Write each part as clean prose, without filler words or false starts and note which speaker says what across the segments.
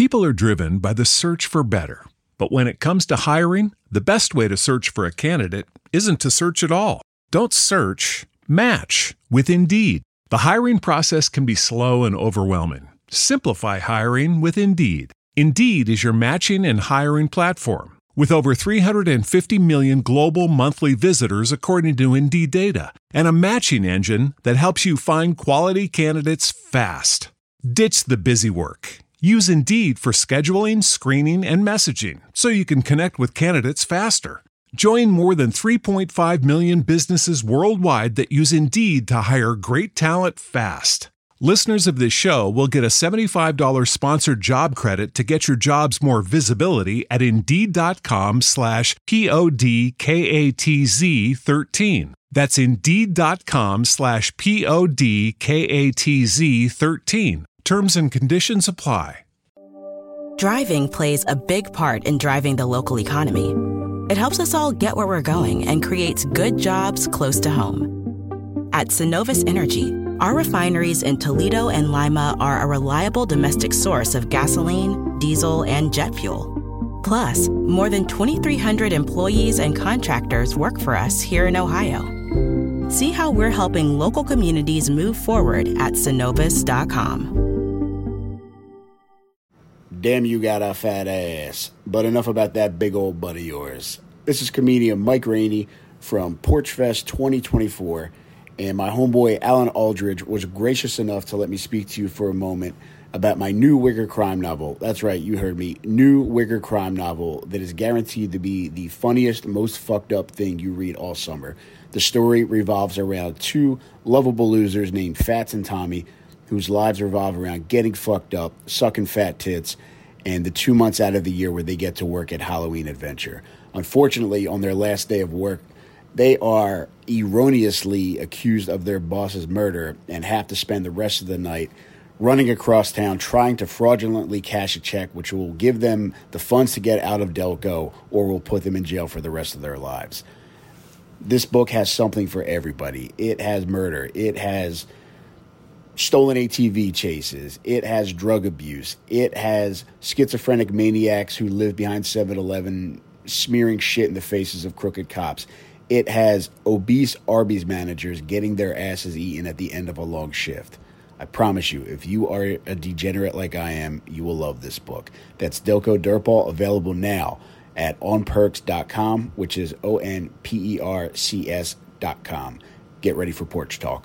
Speaker 1: People are driven by the search for better. But when it comes to hiring, the best way to search for a candidate isn't to search at all. Don't search, match with Indeed. The hiring process can be slow and overwhelming. Simplify hiring with Indeed. Indeed is your matching and hiring platform. With over 350 million global monthly visitors according to Indeed data, and a matching engine that helps you find quality candidates fast. Ditch the busy work. Use Indeed for scheduling, screening, and messaging so you can connect with candidates faster. Join more than 3.5 million businesses worldwide that use Indeed to hire great talent fast. Listeners of this show will get a $75 sponsored job credit to get your jobs more visibility at Indeed.com/PODKATZ13. That's Indeed.com/PODKATZ13. Terms and conditions apply.
Speaker 2: Driving plays a big part in driving the local economy. It helps us all get where we're going and creates good jobs close to home. At Synovus Energy, our refineries in Toledo and Lima are a reliable domestic source of gasoline, diesel, and jet fuel. Plus, more than 2,300 employees and contractors work for us here in Ohio. See how we're helping local communities move forward at Synovus.com.
Speaker 3: Damn, you got a fat ass. But enough about that big old butt of yours. This is comedian Mike Rainey from Porch Fest 2024, and my homeboy Alan Aldridge was gracious enough to let me speak to you for a moment about my new Wicker crime novel. That's right, you heard me. New Wicker crime novel that is guaranteed to be the funniest, most fucked up thing you read all summer. The story revolves around two lovable losers named Fats and Tommy, whose lives revolve around getting fucked up, sucking fat tits, and the 2 months out of the year where they get to work at Halloween Adventure. Unfortunately, on their last day of work, they are erroneously accused of their boss's murder and have to spend the rest of the night running across town trying to fraudulently cash a check which will give them the funds to get out of Delco or will put them in jail for the rest of their lives. This book has something for everybody. It has murder. It has stolen ATV chases. It has drug abuse. It has schizophrenic maniacs who live behind 7-Eleven smearing shit in the faces of crooked cops. It has obese Arby's managers getting their asses eaten at the end of a long shift. I promise you, if you are a degenerate like I am, you will love this book. That's Delco Dirtball, available now at onperks.com, which is ONPERCS.com. Get ready for Porch Talk.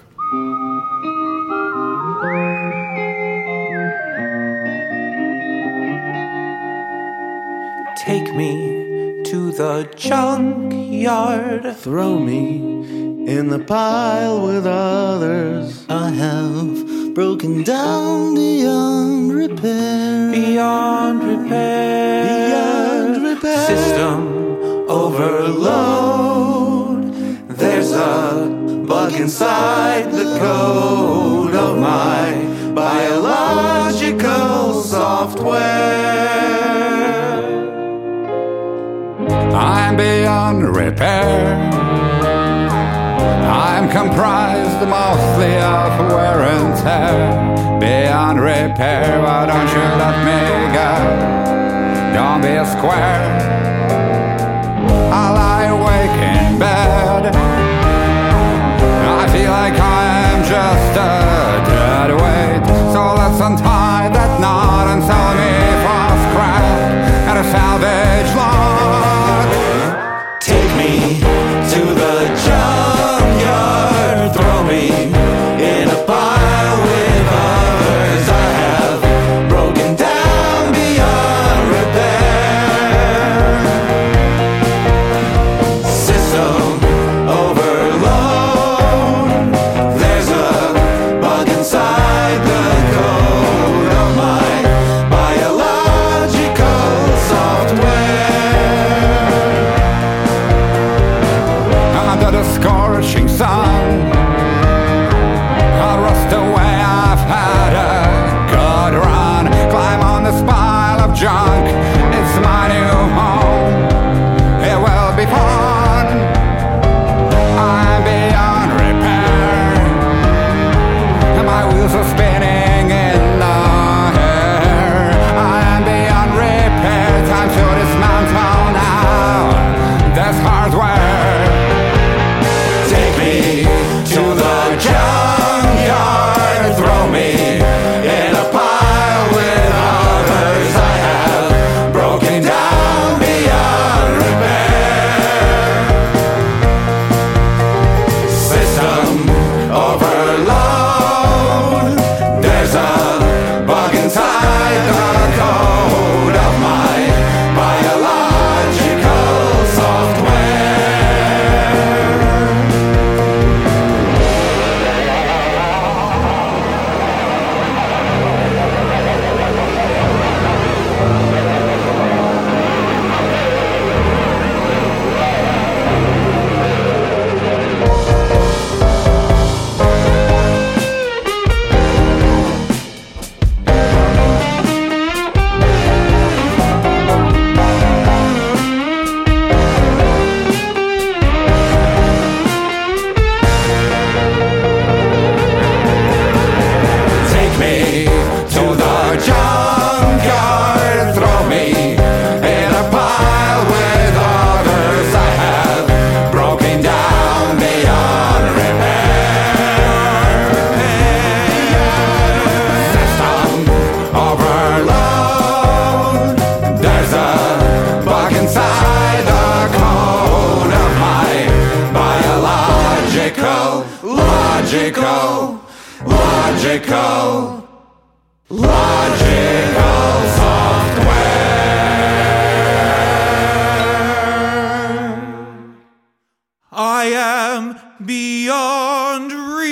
Speaker 4: Take me to the junkyard.
Speaker 5: Throw me in the pile with others.
Speaker 4: I have
Speaker 5: broken down beyond repair.
Speaker 4: Beyond repair.
Speaker 5: Beyond repair.
Speaker 4: System overload. There's a bug inside the code of my biological software.
Speaker 6: I'm beyond repair. I'm comprised mostly of wear and tear. Beyond repair, why don't you let me go? Don't be a square. I lie awake in bed. I feel like I'm just a dead weight. So let's untie that knot and sell me for scrap at a salvage lot.
Speaker 4: Take me to the junkyard. Throw me in a pile with others. I have broken down beyond repair. System overload. There's a bug inside the code Logical, logical, logical software. I am beyond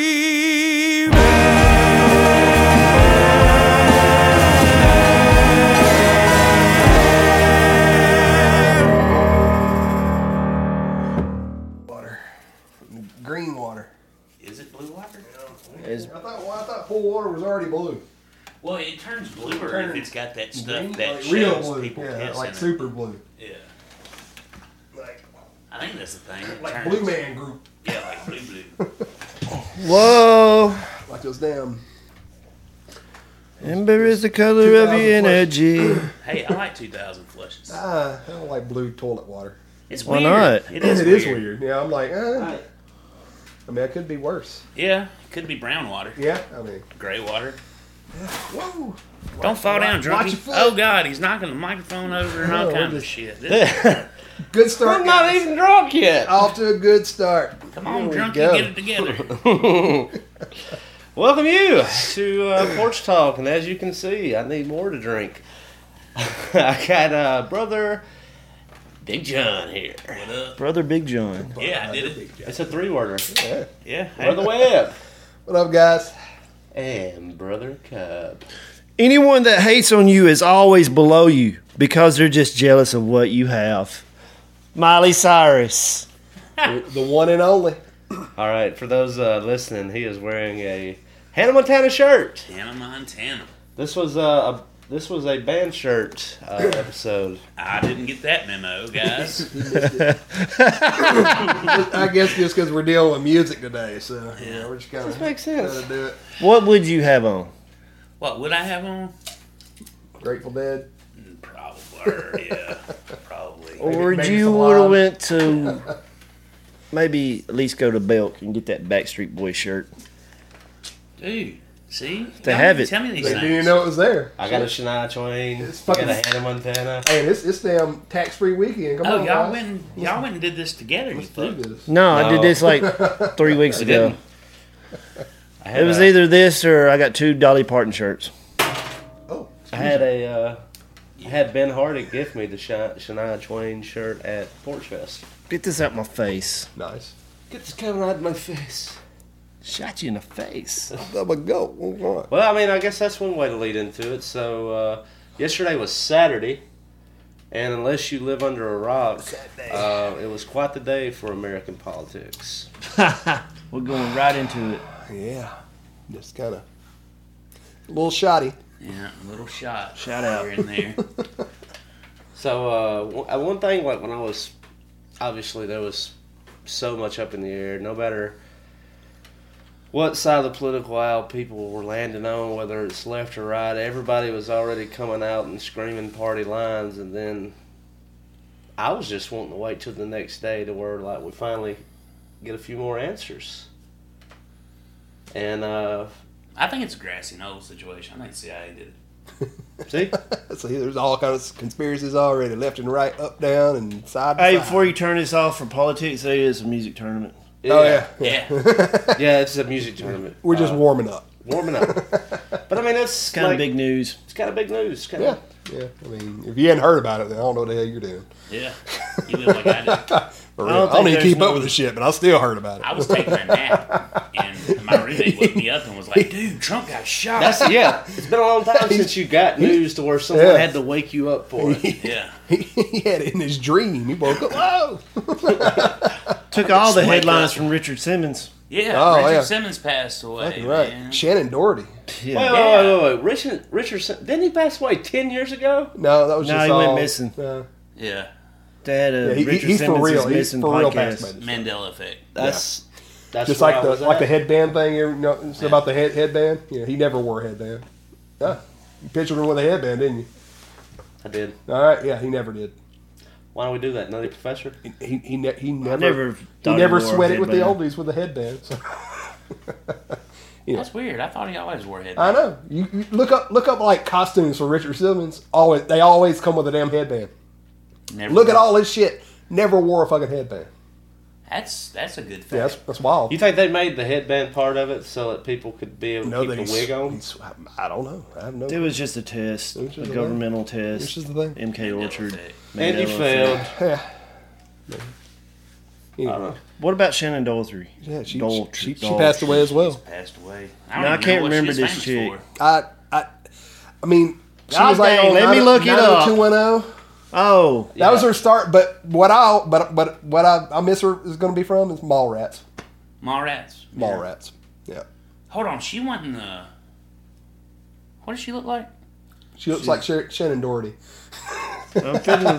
Speaker 7: green water.
Speaker 8: Is it blue water?
Speaker 7: I thought pool water was already blue.
Speaker 8: Well, it turns bluer if it's got that stuff that
Speaker 7: like real
Speaker 8: shows
Speaker 7: blue.
Speaker 8: people
Speaker 7: Yeah,
Speaker 8: piss
Speaker 7: like
Speaker 8: in
Speaker 7: super blue.
Speaker 8: it. Yeah.
Speaker 7: Like
Speaker 8: I think that's the thing. It
Speaker 7: like
Speaker 8: turns,
Speaker 7: Blue Man Group.
Speaker 8: Yeah, like blue.
Speaker 9: Whoa.
Speaker 7: Like those damn.
Speaker 9: Ember is the color of your energy.
Speaker 8: Hey, I like 2000 flushes.
Speaker 7: I don't like blue toilet water.
Speaker 8: It's
Speaker 9: Why
Speaker 8: weird.
Speaker 9: not?
Speaker 8: It is
Speaker 7: It
Speaker 8: weird.
Speaker 7: is weird. Yeah, I'm like, I mean, it could be worse.
Speaker 8: Yeah, could be brown water.
Speaker 7: Yeah, I mean.
Speaker 8: Gray water.
Speaker 7: Whoa.
Speaker 8: Don't fall down,
Speaker 7: watch
Speaker 8: drunkie.
Speaker 7: your foot.
Speaker 8: Oh, God, he's knocking the microphone over and all
Speaker 7: No,
Speaker 8: kinds
Speaker 7: we're
Speaker 8: of shit. This,
Speaker 7: Good start.
Speaker 9: I'm not
Speaker 7: guys.
Speaker 9: even drunk yet.
Speaker 7: Off to a good start.
Speaker 8: come on,
Speaker 7: Here we
Speaker 8: drunkie,
Speaker 7: go.
Speaker 8: get it together.
Speaker 9: Welcome you to Porch Talk, and as you can see, I need more to drink. I got Brother Big John here.
Speaker 8: What up?
Speaker 9: Brother Big John.
Speaker 8: Yeah, I did it.
Speaker 9: It's a three-worder.
Speaker 8: Yeah.
Speaker 9: Brother Webb.
Speaker 7: What up, guys?
Speaker 9: And Brother Cub.
Speaker 10: Anyone that hates on you is always below you because they're just jealous of what you have. Miley Cyrus.
Speaker 7: The one and only.
Speaker 9: All right, for those listening, he is wearing a Hannah Montana shirt.
Speaker 8: Hannah Montana.
Speaker 9: This was a band shirt episode.
Speaker 8: I didn't get that memo, guys.
Speaker 7: I guess just because we're dealing with music today, so yeah, we're just kind
Speaker 9: This
Speaker 7: of
Speaker 9: makes sense.
Speaker 7: do it.
Speaker 10: What would you have on?
Speaker 8: What would I have on?
Speaker 7: Grateful Dead.
Speaker 8: Probably, yeah. Probably.
Speaker 10: Or
Speaker 7: maybe
Speaker 10: you
Speaker 7: some
Speaker 10: would have
Speaker 7: lime.
Speaker 10: went to maybe at least go to Belk and get that Backstreet Boy shirt.
Speaker 8: Dude, see?
Speaker 10: They
Speaker 8: Y'all
Speaker 10: have
Speaker 8: need
Speaker 10: it.
Speaker 8: to Tell me these
Speaker 7: They
Speaker 8: things.
Speaker 7: didn't even know it was there.
Speaker 9: I got a Shania Twain.
Speaker 7: It's
Speaker 9: I got
Speaker 7: fucking-
Speaker 9: a Hannah Montana.
Speaker 7: Hey, it's damn tax-free weekend. Come
Speaker 8: Oh,
Speaker 7: on,
Speaker 8: y'all
Speaker 7: guys.
Speaker 8: went and did this together, you
Speaker 7: Let's do
Speaker 8: fuck.
Speaker 7: this.
Speaker 10: No, I did
Speaker 9: No.
Speaker 10: this like 3 weeks
Speaker 9: I
Speaker 10: ago.
Speaker 9: didn't. I had
Speaker 10: It was
Speaker 9: a-
Speaker 10: either this or I got 2 Dolly Parton shirts.
Speaker 7: Oh,
Speaker 9: I had I had Ben Hardy gift me the Shania Twain shirt at Porch Fest.
Speaker 10: Get this out my face.
Speaker 7: nice.
Speaker 9: Get this coming out of my face.
Speaker 10: Shot you in the face.
Speaker 7: Double go. What?
Speaker 9: Well, I mean, I guess that's one way to lead into it. So, yesterday was Saturday, and unless you live under a rock, it was quite the day for American politics.
Speaker 10: We're going right into it.
Speaker 7: Yeah, just kind of a little shoddy.
Speaker 8: Yeah, a little shot.
Speaker 10: Shout out.
Speaker 8: Here and there.
Speaker 9: So, one thing, like when I was, obviously there was so much up in the air, no matter what side of the political aisle people were landing on, whether it's left or right, everybody was already coming out and screaming party lines, and then I was just wanting to wait till the next day to where like we finally get a few more answers. And
Speaker 8: I think it's a grassy knoll situation. I think the CIA did it.
Speaker 9: see,
Speaker 7: So there's all kinds of conspiracies already, left and right, up, down, and side to
Speaker 10: Hey,
Speaker 7: side.
Speaker 10: before you turn this off for politics, it is a music tournament.
Speaker 7: Oh yeah,
Speaker 8: Yeah.
Speaker 9: yeah, it's a music tournament.
Speaker 7: we're just warming up.
Speaker 9: Warming up. But I mean,
Speaker 10: It's kind of big news.
Speaker 9: It's kind of big news. It's kind
Speaker 7: Yeah,
Speaker 9: of,
Speaker 7: yeah. I mean, if you hadn't heard about it, then I don't know what the hell you're doing.
Speaker 8: Yeah. You live like I did.
Speaker 7: For
Speaker 10: I
Speaker 7: real.
Speaker 10: don't
Speaker 7: I don't
Speaker 10: think
Speaker 7: even keep
Speaker 10: there's
Speaker 7: up
Speaker 10: no-
Speaker 7: with the shit, but I still heard about it.
Speaker 8: I was taking a nap, and my roommate woke me up and was like, dude, Trump got shot.
Speaker 9: That's yeah. It's been a long time since you got news to where someone
Speaker 7: Yeah.
Speaker 9: had to wake you up for it.
Speaker 8: Yeah.
Speaker 7: He had it in his dream. He woke up. Whoa!
Speaker 10: Took all the
Speaker 8: Just wake
Speaker 10: headlines
Speaker 8: up.
Speaker 10: from Richard Simmons.
Speaker 8: Yeah.
Speaker 7: Oh,
Speaker 8: Richard
Speaker 7: yeah.
Speaker 8: Simmons passed away.
Speaker 7: Fucking right.
Speaker 8: Man.
Speaker 7: Shannon Doherty.
Speaker 10: Yeah.
Speaker 9: Wait. Richard, didn't he pass away 10 years ago?
Speaker 7: No, that was
Speaker 10: No,
Speaker 7: just
Speaker 10: he went
Speaker 7: all-
Speaker 10: missing.
Speaker 8: Yeah.
Speaker 10: They had a
Speaker 7: Yeah,
Speaker 10: Richard
Speaker 7: he's for
Speaker 10: Simmons
Speaker 7: real.
Speaker 10: is
Speaker 7: He's
Speaker 10: missing
Speaker 7: for real
Speaker 10: podcast.
Speaker 7: past
Speaker 8: Mandela effect.
Speaker 9: That's
Speaker 7: Just
Speaker 9: where
Speaker 7: like
Speaker 9: I was
Speaker 7: the
Speaker 9: at.
Speaker 7: headband thing. You know, it's about the headband. Yeah, he never wore a headband. Yeah, you pictured him with a headband, didn't you?
Speaker 9: I did.
Speaker 7: All right. Yeah, he never did.
Speaker 9: Why don't we do that? Nutty Professor?
Speaker 7: He never
Speaker 10: never
Speaker 7: he
Speaker 10: thought
Speaker 7: never
Speaker 10: he wore a
Speaker 7: sweated with the
Speaker 10: headband.
Speaker 7: oldies with a headband. So.
Speaker 8: That's weird. I thought he always wore a headband.
Speaker 7: I know. You look up like costumes for Richard Simmons. They always come with a damn headband.
Speaker 8: Never
Speaker 7: Look at all his shit. Never wore a fucking headband.
Speaker 8: That's a good fact.
Speaker 7: Yeah, that's wild.
Speaker 9: You think they made the headband part of it so that people could be able to keep the wig on?
Speaker 7: I don't know. I have no.
Speaker 10: It was just a test, a governmental test.
Speaker 7: Which is the thing.
Speaker 10: MK Orchard.
Speaker 9: And you failed.
Speaker 7: Yeah.
Speaker 9: Anyway.
Speaker 10: What about Shannon Daltrey?
Speaker 7: Yeah, she
Speaker 10: Daltrey.
Speaker 7: passed away as well.
Speaker 8: Passed away.
Speaker 10: I can't remember this chick.
Speaker 7: I mean, she
Speaker 10: God
Speaker 7: was like,
Speaker 10: dang, let me look it up.
Speaker 7: 90210.
Speaker 10: Oh,
Speaker 7: That was her start. But what I miss her is going to be from is Mallrats.
Speaker 8: Mallrats.
Speaker 7: Mallrats. Yeah.
Speaker 8: Hold on, she went in the. What does she look like?
Speaker 7: She looks like Shannon Doherty.
Speaker 10: I'm feeling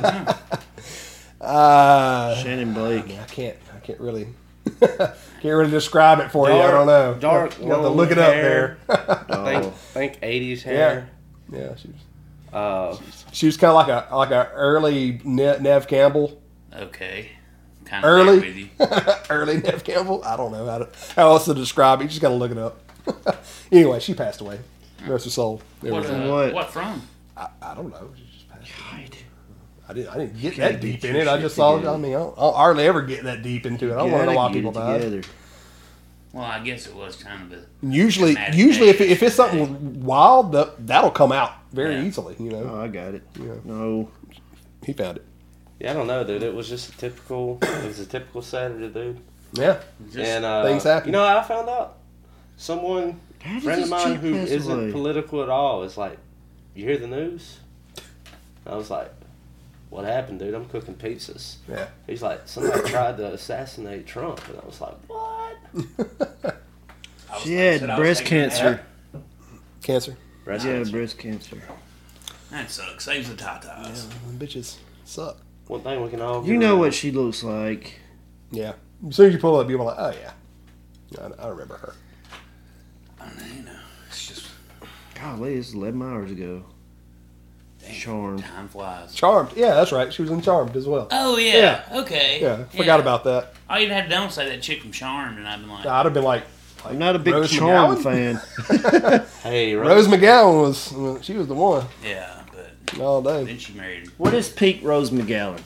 Speaker 10: Shannon Blake.
Speaker 7: I can't really describe it for you. I don't know.
Speaker 9: Dark.
Speaker 7: You have to look it up there.
Speaker 9: Think 80s hair.
Speaker 7: Yeah, she was kind of like a early Nev Campbell.
Speaker 8: Okay. Kind of early with you.
Speaker 7: Early Nev Campbell. I don't know how else to describe it. You just got to look it up. Anyway, she passed away. Rest her soul.
Speaker 8: What from?
Speaker 7: I don't know. She just passed away. I didn't get that deep in it. I just saw it. I mean, I don't hardly ever get that deep into it. I don't want to know why people died.
Speaker 8: Well, I guess it was kind of a.
Speaker 7: Usually, if it's something wild, that'll come out very easily. You know.
Speaker 10: Oh, I got it.
Speaker 7: Yeah.
Speaker 10: No,
Speaker 7: he found it.
Speaker 9: Yeah, I don't know, dude. It was just a typical Saturday, dude.
Speaker 7: Yeah.
Speaker 9: And
Speaker 7: things happen.
Speaker 9: You know, I found out someone, a friend of mine who isn't political at all, is like, "You hear the news?" I was like, "What happened, dude? I'm cooking pizzas."
Speaker 7: Yeah.
Speaker 9: He's like, "Somebody tried to assassinate Trump," and I was like, "What?"
Speaker 10: She had breast cancer.
Speaker 7: Cancer.
Speaker 10: Breast cancer.
Speaker 8: That sucks. Saves the tatas.
Speaker 7: Yeah, bitches suck.
Speaker 9: One thing we can all.
Speaker 10: You know what she looks like.
Speaker 7: Yeah. As soon as you pull up, people are like, "Oh yeah, I remember her."
Speaker 8: I don't know. You know, it's just.
Speaker 10: Golly, it's 11 hours ago.
Speaker 8: Dang,
Speaker 10: Charmed.
Speaker 8: Time flies.
Speaker 7: Charmed. Yeah, that's right. She was in Charmed as well.
Speaker 8: Oh yeah. Okay.
Speaker 7: Yeah, forgot about that.
Speaker 8: All you'd have to don't say that chick from Charmed, and I'd been like,
Speaker 7: I'd have been like
Speaker 10: I'm not a big
Speaker 7: Rose
Speaker 10: Charmed
Speaker 7: McGowan?
Speaker 10: fan.
Speaker 9: Hey,
Speaker 7: Rose McGowan she was the one.
Speaker 8: yeah, but
Speaker 7: All day.
Speaker 8: then she married
Speaker 10: What is peak Rose McGowan?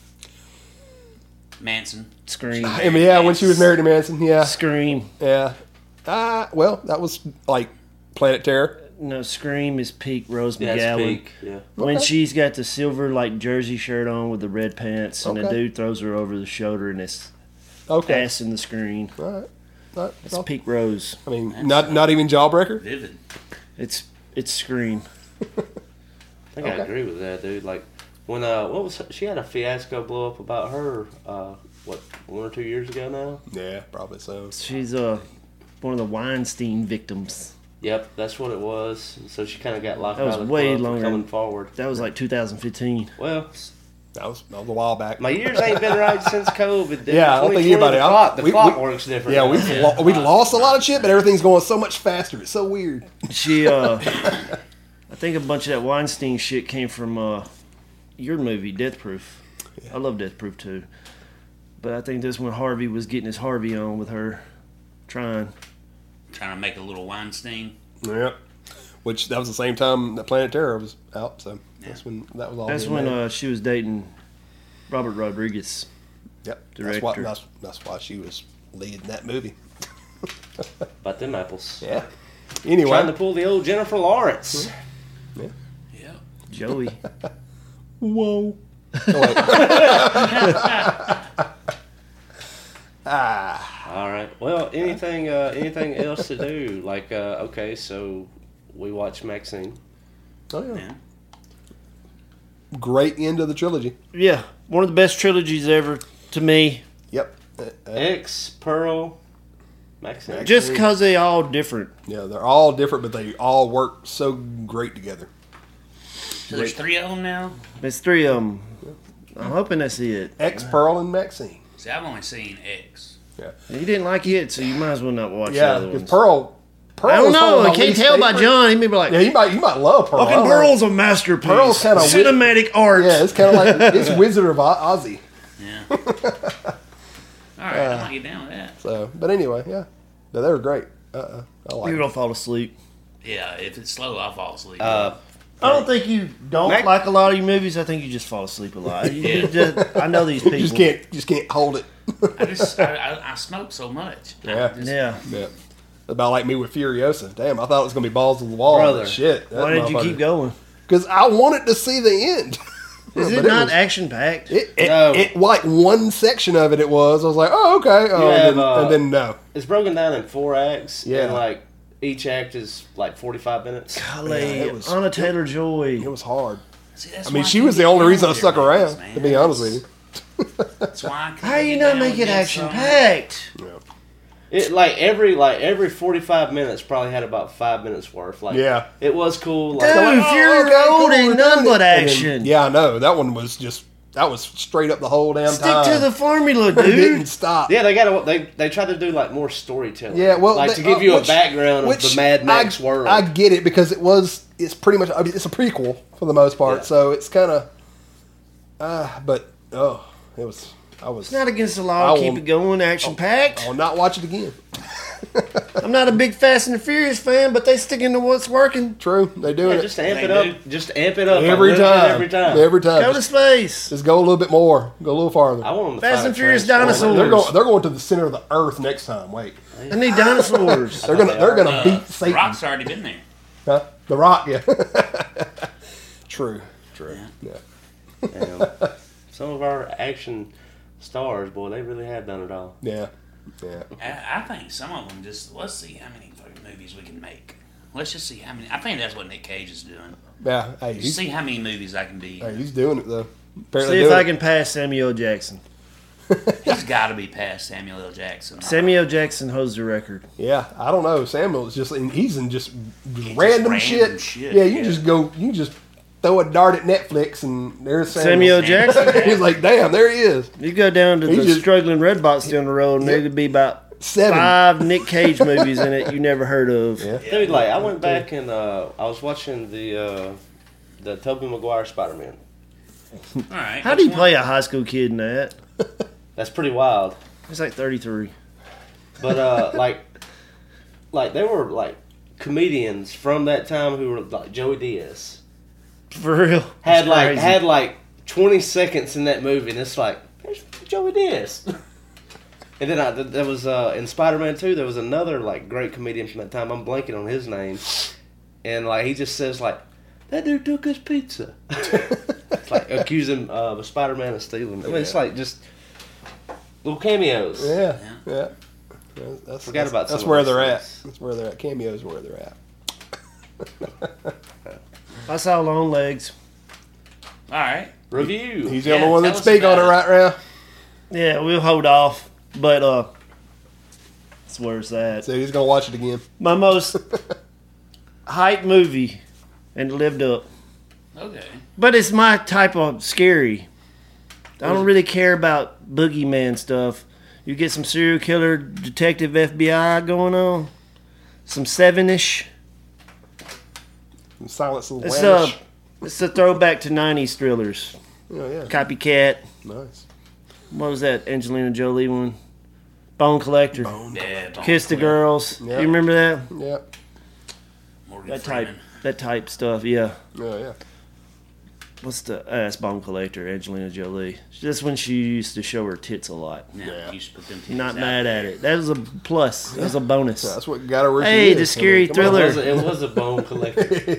Speaker 8: Manson.
Speaker 10: Scream.
Speaker 7: I mean, yeah, when she was married to Manson. Yeah.
Speaker 10: Scream.
Speaker 7: Yeah. Well, that was like Planet Terror.
Speaker 10: No, Scream is peak Rose
Speaker 9: Yeah, it's
Speaker 10: McGowan.
Speaker 9: peak. Yeah.
Speaker 10: When she's got the silver like jersey shirt on with the red pants, and the dude throws her over the shoulder and it's ass in the screen.
Speaker 7: All right.
Speaker 10: It's peak Rose.
Speaker 7: I mean, not even Jawbreaker.
Speaker 8: Vivid.
Speaker 10: It's Scream.
Speaker 9: I think I agree with that, dude. Like when she had a fiasco blow up about her 1 or 2 years ago now.
Speaker 7: Yeah, probably so.
Speaker 10: She's one of the Weinstein victims.
Speaker 9: Yep, that's what it was. So she kind of got locked
Speaker 10: That was
Speaker 9: out of the
Speaker 10: way
Speaker 9: club for
Speaker 10: longer.
Speaker 9: coming forward.
Speaker 10: That was like 2015.
Speaker 9: Well,
Speaker 7: That was a while back.
Speaker 9: my years ain't been right since COVID. Dude.
Speaker 7: Yeah, I don't think anybody.
Speaker 9: The clock works different.
Speaker 7: Yeah, we lost a lot of shit, but everything's going so much faster. It's so weird.
Speaker 10: She, I think a bunch of that Weinstein shit came from your movie, Death Proof. Yeah. I love Death Proof too. But I think this when Harvey was getting his Harvey on with her, trying
Speaker 8: to make a little Weinstein.
Speaker 7: Yeah. Which that was the same time that Planet Terror was out, so that's when that was all.
Speaker 10: That's when she was dating Robert Rodriguez.
Speaker 7: Yep,
Speaker 10: director.
Speaker 7: That's why she was leading that movie.
Speaker 9: About them apples.
Speaker 7: Yeah. Anyway,
Speaker 9: trying to pull the old Jennifer Lawrence.
Speaker 7: Yeah.
Speaker 8: Yeah.
Speaker 10: Joey.
Speaker 7: Whoa.
Speaker 9: All right. Well, anything else to do? Like, okay, so we watched Maxine.
Speaker 7: Oh yeah. Great end of the trilogy.
Speaker 10: Yeah, one of the best trilogies ever to me.
Speaker 7: Yep.
Speaker 9: X, Pearl, Maxine.
Speaker 10: Just because they all different.
Speaker 7: Yeah, they're all different, but they all work so great together.
Speaker 8: So there's 3 of them now?
Speaker 10: There's 3 of them. I'm hoping that's it.
Speaker 7: X, Pearl, and Maxine.
Speaker 8: See, I've only seen X.
Speaker 7: Yeah.
Speaker 10: You didn't like it, so you might as well not watch the
Speaker 7: Yeah,
Speaker 10: other
Speaker 7: because
Speaker 10: ones.
Speaker 7: Pearl
Speaker 10: I don't
Speaker 7: is
Speaker 10: know.
Speaker 7: one of
Speaker 10: I
Speaker 7: my
Speaker 10: can't
Speaker 7: least
Speaker 10: tell by
Speaker 7: favorite.
Speaker 10: John. He may be like,
Speaker 7: Yeah, you might love Pearl.
Speaker 10: fucking Pearl's a masterpiece.
Speaker 7: Pearl's kind of
Speaker 10: cinematic art.
Speaker 7: Yeah, it's kind of like it's Wizard of Ozzy.
Speaker 8: Yeah. All right, I might get down with that.
Speaker 7: So, but anyway, yeah, they were great. I like
Speaker 10: You're
Speaker 7: it.
Speaker 10: gonna fall asleep.
Speaker 8: Yeah, if it's slow, I'll fall asleep.
Speaker 10: I don't think you don't like a lot of your movies. I think you just fall asleep a lot. I know these people.
Speaker 7: You just can't hold it.
Speaker 8: I smoke so much.
Speaker 7: Yeah. About like me with Furiosa. Damn, I thought it was gonna be balls to the wall.
Speaker 10: Brother,
Speaker 7: shit.
Speaker 10: Why did you keep going?
Speaker 7: Because I wanted to see the end.
Speaker 10: Is it not action packed?
Speaker 7: It like one section of it was. I was like, oh okay. And then no.
Speaker 9: It's broken down in 4 acts.
Speaker 7: Yeah.
Speaker 9: And like each act is like 45 minutes.
Speaker 10: Golly, Anna Taylor-Joy.
Speaker 7: It was hard.
Speaker 8: See,
Speaker 7: I mean, she was the only reason I stuck around. To be honest with you.
Speaker 8: That's why.
Speaker 10: How you not make it action packed?
Speaker 7: Yeah.
Speaker 9: It every 45 minutes probably had about 5 minutes worth. Like,
Speaker 7: yeah,
Speaker 9: it was cool.
Speaker 10: Dude,
Speaker 9: Like,
Speaker 10: Fury Road ain't none but action.
Speaker 7: Yeah, I know that one was that was straight up the whole damn time.
Speaker 10: Stick to the formula, dude.
Speaker 7: It didn't stop.
Speaker 9: Yeah, they tried to do like more storytelling.
Speaker 7: Yeah, well,
Speaker 9: like to give you a background of the Mad Max world.
Speaker 7: I get it because it's pretty much it's a prequel for the most part, so it's kind of.
Speaker 10: It's not against the law to keep it going, action packed.
Speaker 7: I'll not watch it again.
Speaker 10: I'm not a big Fast and the Furious fan, but they sticking to what's working.
Speaker 7: True, they do it.
Speaker 9: Just amp it up. Just amp it up
Speaker 7: every time.
Speaker 10: Go to space.
Speaker 7: Just go a little bit more. Go a little farther.
Speaker 9: I want them to
Speaker 10: Fast and Furious dinosaurs.
Speaker 7: They're going to the center of the earth next time. Wait,
Speaker 10: I need dinosaurs.
Speaker 7: they're gonna beat Satan.
Speaker 8: The Rock's already been there.
Speaker 7: Huh? The Rock, yeah. True.
Speaker 9: Yeah. Some of our action stars, boy, they really have done it all.
Speaker 7: Yeah.
Speaker 8: I think some of them let's see how many fucking movies we can make. Let's just see how many. I think that's what Nick Cage is doing.
Speaker 7: Yeah. Hey,
Speaker 8: see how many movies I can be.
Speaker 7: Hey, he's doing it though.
Speaker 10: See if I can pass Samuel L. Jackson.
Speaker 8: He's got to be past Samuel L. Jackson.
Speaker 10: Samuel L. Jackson holds the record.
Speaker 7: Yeah, I don't know. Samuel's he's in just random shit. Yeah, you just throw a dart at Netflix and there's
Speaker 10: Samuel Jackson.
Speaker 7: He's like, damn, there he is.
Speaker 10: You go down to the struggling Redbox down the road, and there could be about
Speaker 7: 7
Speaker 10: 5 Nick Cage movies in it you never heard of.
Speaker 7: Yeah.
Speaker 9: Dude, like I went back and I was watching the Tobey Maguire Spider-Man.
Speaker 8: All right.
Speaker 10: How do you play a high school kid in that?
Speaker 9: That's pretty wild.
Speaker 10: He's like 33.
Speaker 9: But like they were like comedians from that time who were like Joey Diaz.
Speaker 10: For real.
Speaker 9: Had like 20 seconds in that movie, and it's like, there's Joey Diaz. And then there was in Spider-Man 2, there was another like great comedian from that time. I'm blanking on his name, and like he just says like, that dude took his pizza. It's like accusing Spider-Man of stealing. I mean, it's like just little cameos.
Speaker 7: Yeah.
Speaker 9: Forgot about
Speaker 7: that's where they're at. That's where they're at. Cameos where they're at.
Speaker 10: I saw Long Legs.
Speaker 8: All right.
Speaker 9: Review.
Speaker 7: He's the only one that speak on it right now.
Speaker 10: Yeah, we'll hold off. But that's where it's at.
Speaker 7: So he's gonna watch it again.
Speaker 10: My most hype movie, and it lived up.
Speaker 8: Okay.
Speaker 10: But it's my type of scary. I don't really care about boogeyman stuff. You get some serial killer, detective, FBI going on. Some 7-ish.
Speaker 7: Silence of the
Speaker 10: Lambs. It's a throwback to 90s thrillers.
Speaker 7: Oh, yeah.
Speaker 10: Copycat.
Speaker 7: Nice.
Speaker 10: What was that Angelina Jolie one? Bone Collector.
Speaker 8: Yeah,
Speaker 10: Kiss the Girls.
Speaker 7: Yep.
Speaker 10: You remember that?
Speaker 7: Yep.
Speaker 10: That type stuff, yeah.
Speaker 7: Oh, yeah.
Speaker 10: What's that's Bone Collector, Angelina Jolie. That's when she used to show her tits a lot.
Speaker 8: Yeah. You should put them titties
Speaker 10: Not
Speaker 8: out
Speaker 10: mad
Speaker 8: there.
Speaker 10: at it. That was a plus. That was a bonus.
Speaker 7: That's what got her where
Speaker 10: Hey,
Speaker 7: she
Speaker 10: the
Speaker 7: is.
Speaker 10: scary thriller.
Speaker 9: It was a Bone Collector.
Speaker 7: It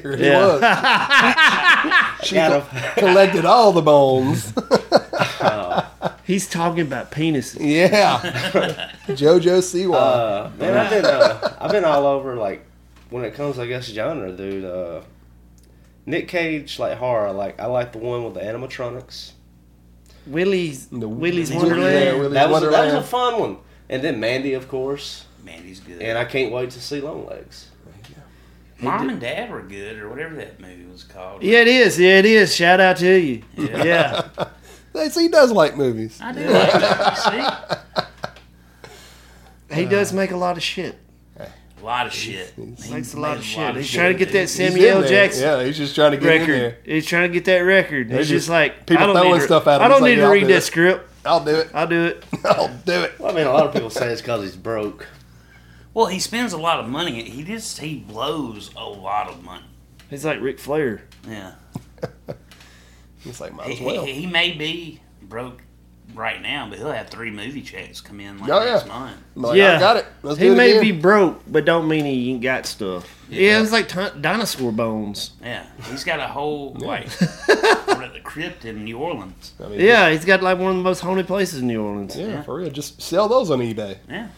Speaker 10: Yeah.
Speaker 7: was. She collected all the bones.
Speaker 10: He's talking about penises.
Speaker 7: Yeah. JoJo Siwa.
Speaker 9: Man, I've been all over, like, when it comes, I guess, genre, dude. Nick Cage, like, horror. Like, I like the one with the animatronics.
Speaker 10: Willy's Wonderland.
Speaker 7: Yeah, Willy's
Speaker 9: That was
Speaker 7: Wonderland.
Speaker 9: a fun one. And then Mandy, of course.
Speaker 8: Mandy's good.
Speaker 9: And I can't wait to see Long Legs.
Speaker 8: Mom and Dad were good, or whatever that movie was called.
Speaker 10: Yeah, it is. Yeah, it is. Shout out to you. Yeah.
Speaker 7: So he does like movies.
Speaker 8: I do like that. See?
Speaker 10: He does make a lot of shit.
Speaker 8: A lot of shit.
Speaker 10: He makes a lot of shit. He's
Speaker 8: shit,
Speaker 10: trying to get that
Speaker 8: dude.
Speaker 10: Samuel L. Jackson
Speaker 7: Yeah, he's just trying to get in
Speaker 10: record.
Speaker 7: there.
Speaker 10: He's trying to get that record.
Speaker 7: They're
Speaker 10: It's just
Speaker 7: just
Speaker 10: like,
Speaker 7: people
Speaker 10: I don't
Speaker 7: throwing
Speaker 10: need to,
Speaker 7: stuff at him.
Speaker 10: I don't
Speaker 7: He's like,
Speaker 10: need
Speaker 7: "Yeah,
Speaker 10: to
Speaker 7: I'll
Speaker 10: read
Speaker 7: do
Speaker 10: that
Speaker 7: it."
Speaker 10: script.
Speaker 7: I'll do it.
Speaker 10: I'll do it.
Speaker 7: I'll do it.
Speaker 9: Well, I mean, a lot of people say it's because he's broke.
Speaker 8: Well, he spends a lot of money. He blows a lot of money.
Speaker 10: He's like Ric Flair.
Speaker 8: Yeah.
Speaker 7: It's like, might as well.
Speaker 8: He may be broke right now, but he'll have 3 movie checks come in like
Speaker 7: Oh, yeah.
Speaker 8: next month.
Speaker 7: Like, I got it. Let's
Speaker 10: He
Speaker 7: do it
Speaker 10: may
Speaker 7: again.
Speaker 10: be broke, but don't mean he ain't got stuff. Yeah, it's like dinosaur bones.
Speaker 8: Yeah, he's got a whole like the crypt in New Orleans.
Speaker 7: I mean,
Speaker 10: Yeah, he's got like one of the most haunted places in New Orleans.
Speaker 7: Yeah, for real. Just sell those on eBay.
Speaker 8: Yeah.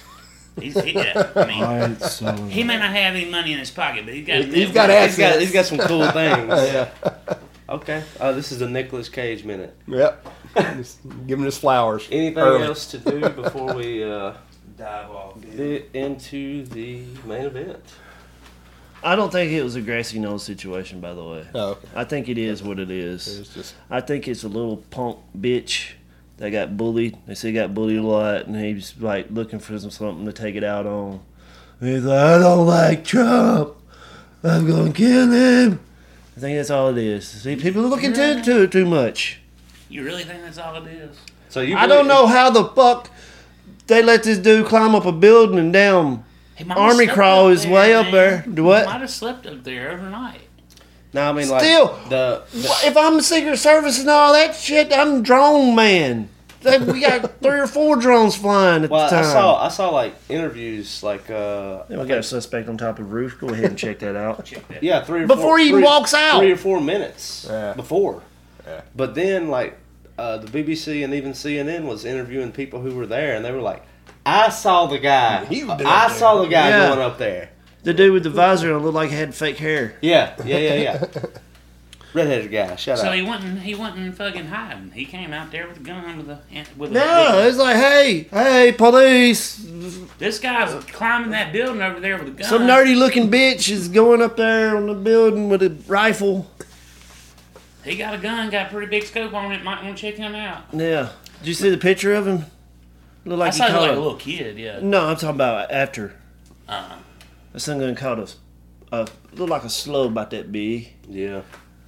Speaker 8: I mean, he may not have any money in his pocket, but
Speaker 9: He's got some cool things. Yeah. Okay. This is the Nicolas Cage minute.
Speaker 7: Yep. Just give him his flowers.
Speaker 9: Anything
Speaker 7: early.
Speaker 9: else to do before we
Speaker 8: dive off
Speaker 9: into the main event?
Speaker 10: I don't think it was a grassy knoll situation, by the way.
Speaker 7: Oh, okay.
Speaker 10: I think it is what it is.
Speaker 7: It's just
Speaker 10: I think it's a little punk bitch that got bullied. They say he got bullied a lot, and he's like looking for something to take it out on. And he's like, I don't like Trump. I'm gonna kill him. I think that's all it is. See, people are looking into it too much.
Speaker 8: You really think that's all it is?
Speaker 9: So you
Speaker 10: I don't know how the fuck they let this dude climb up a building and down army crawl his way up there. Do what?
Speaker 8: He might have slept up there overnight.
Speaker 9: No, I mean like
Speaker 10: Still,
Speaker 9: the
Speaker 10: if I'm the Secret Service and all that shit, I'm drone man. We got 3 or 4 drones flying at the time.
Speaker 9: I saw like interviews like
Speaker 10: we got a suspect on top of the roof. Go ahead and check that out.
Speaker 9: yeah 3 or
Speaker 10: Before
Speaker 9: 4,
Speaker 10: he walks out.
Speaker 9: 3 or 4 minutes
Speaker 7: Yeah.
Speaker 9: before.
Speaker 7: Yeah.
Speaker 9: But then like the BBC and even CNN was interviewing people who were there, and they were like, I saw the guy. I saw the guy
Speaker 10: Yeah.
Speaker 9: going up there.
Speaker 10: The dude with the visor on looked like he had fake hair.
Speaker 9: Yeah. Redheaded guy. Shout
Speaker 8: So
Speaker 9: out.
Speaker 8: he wasn't fucking hiding. He came out there with a gun with a
Speaker 10: No, it's like, hey, police.
Speaker 8: This guy's climbing that building over there with a gun.
Speaker 10: Some nerdy looking bitch is going up there on the building with a rifle.
Speaker 8: He got a gun, got a pretty big scope on it. Might want to check him out.
Speaker 10: Yeah. Did you see the picture of him? Looked like
Speaker 8: I saw
Speaker 10: he
Speaker 8: him like
Speaker 10: caught
Speaker 8: a little kid, yeah.
Speaker 10: No, I'm talking about after.
Speaker 8: Uh-uh.
Speaker 10: That son gun caught us. Looked like a slug about that big.
Speaker 9: Yeah.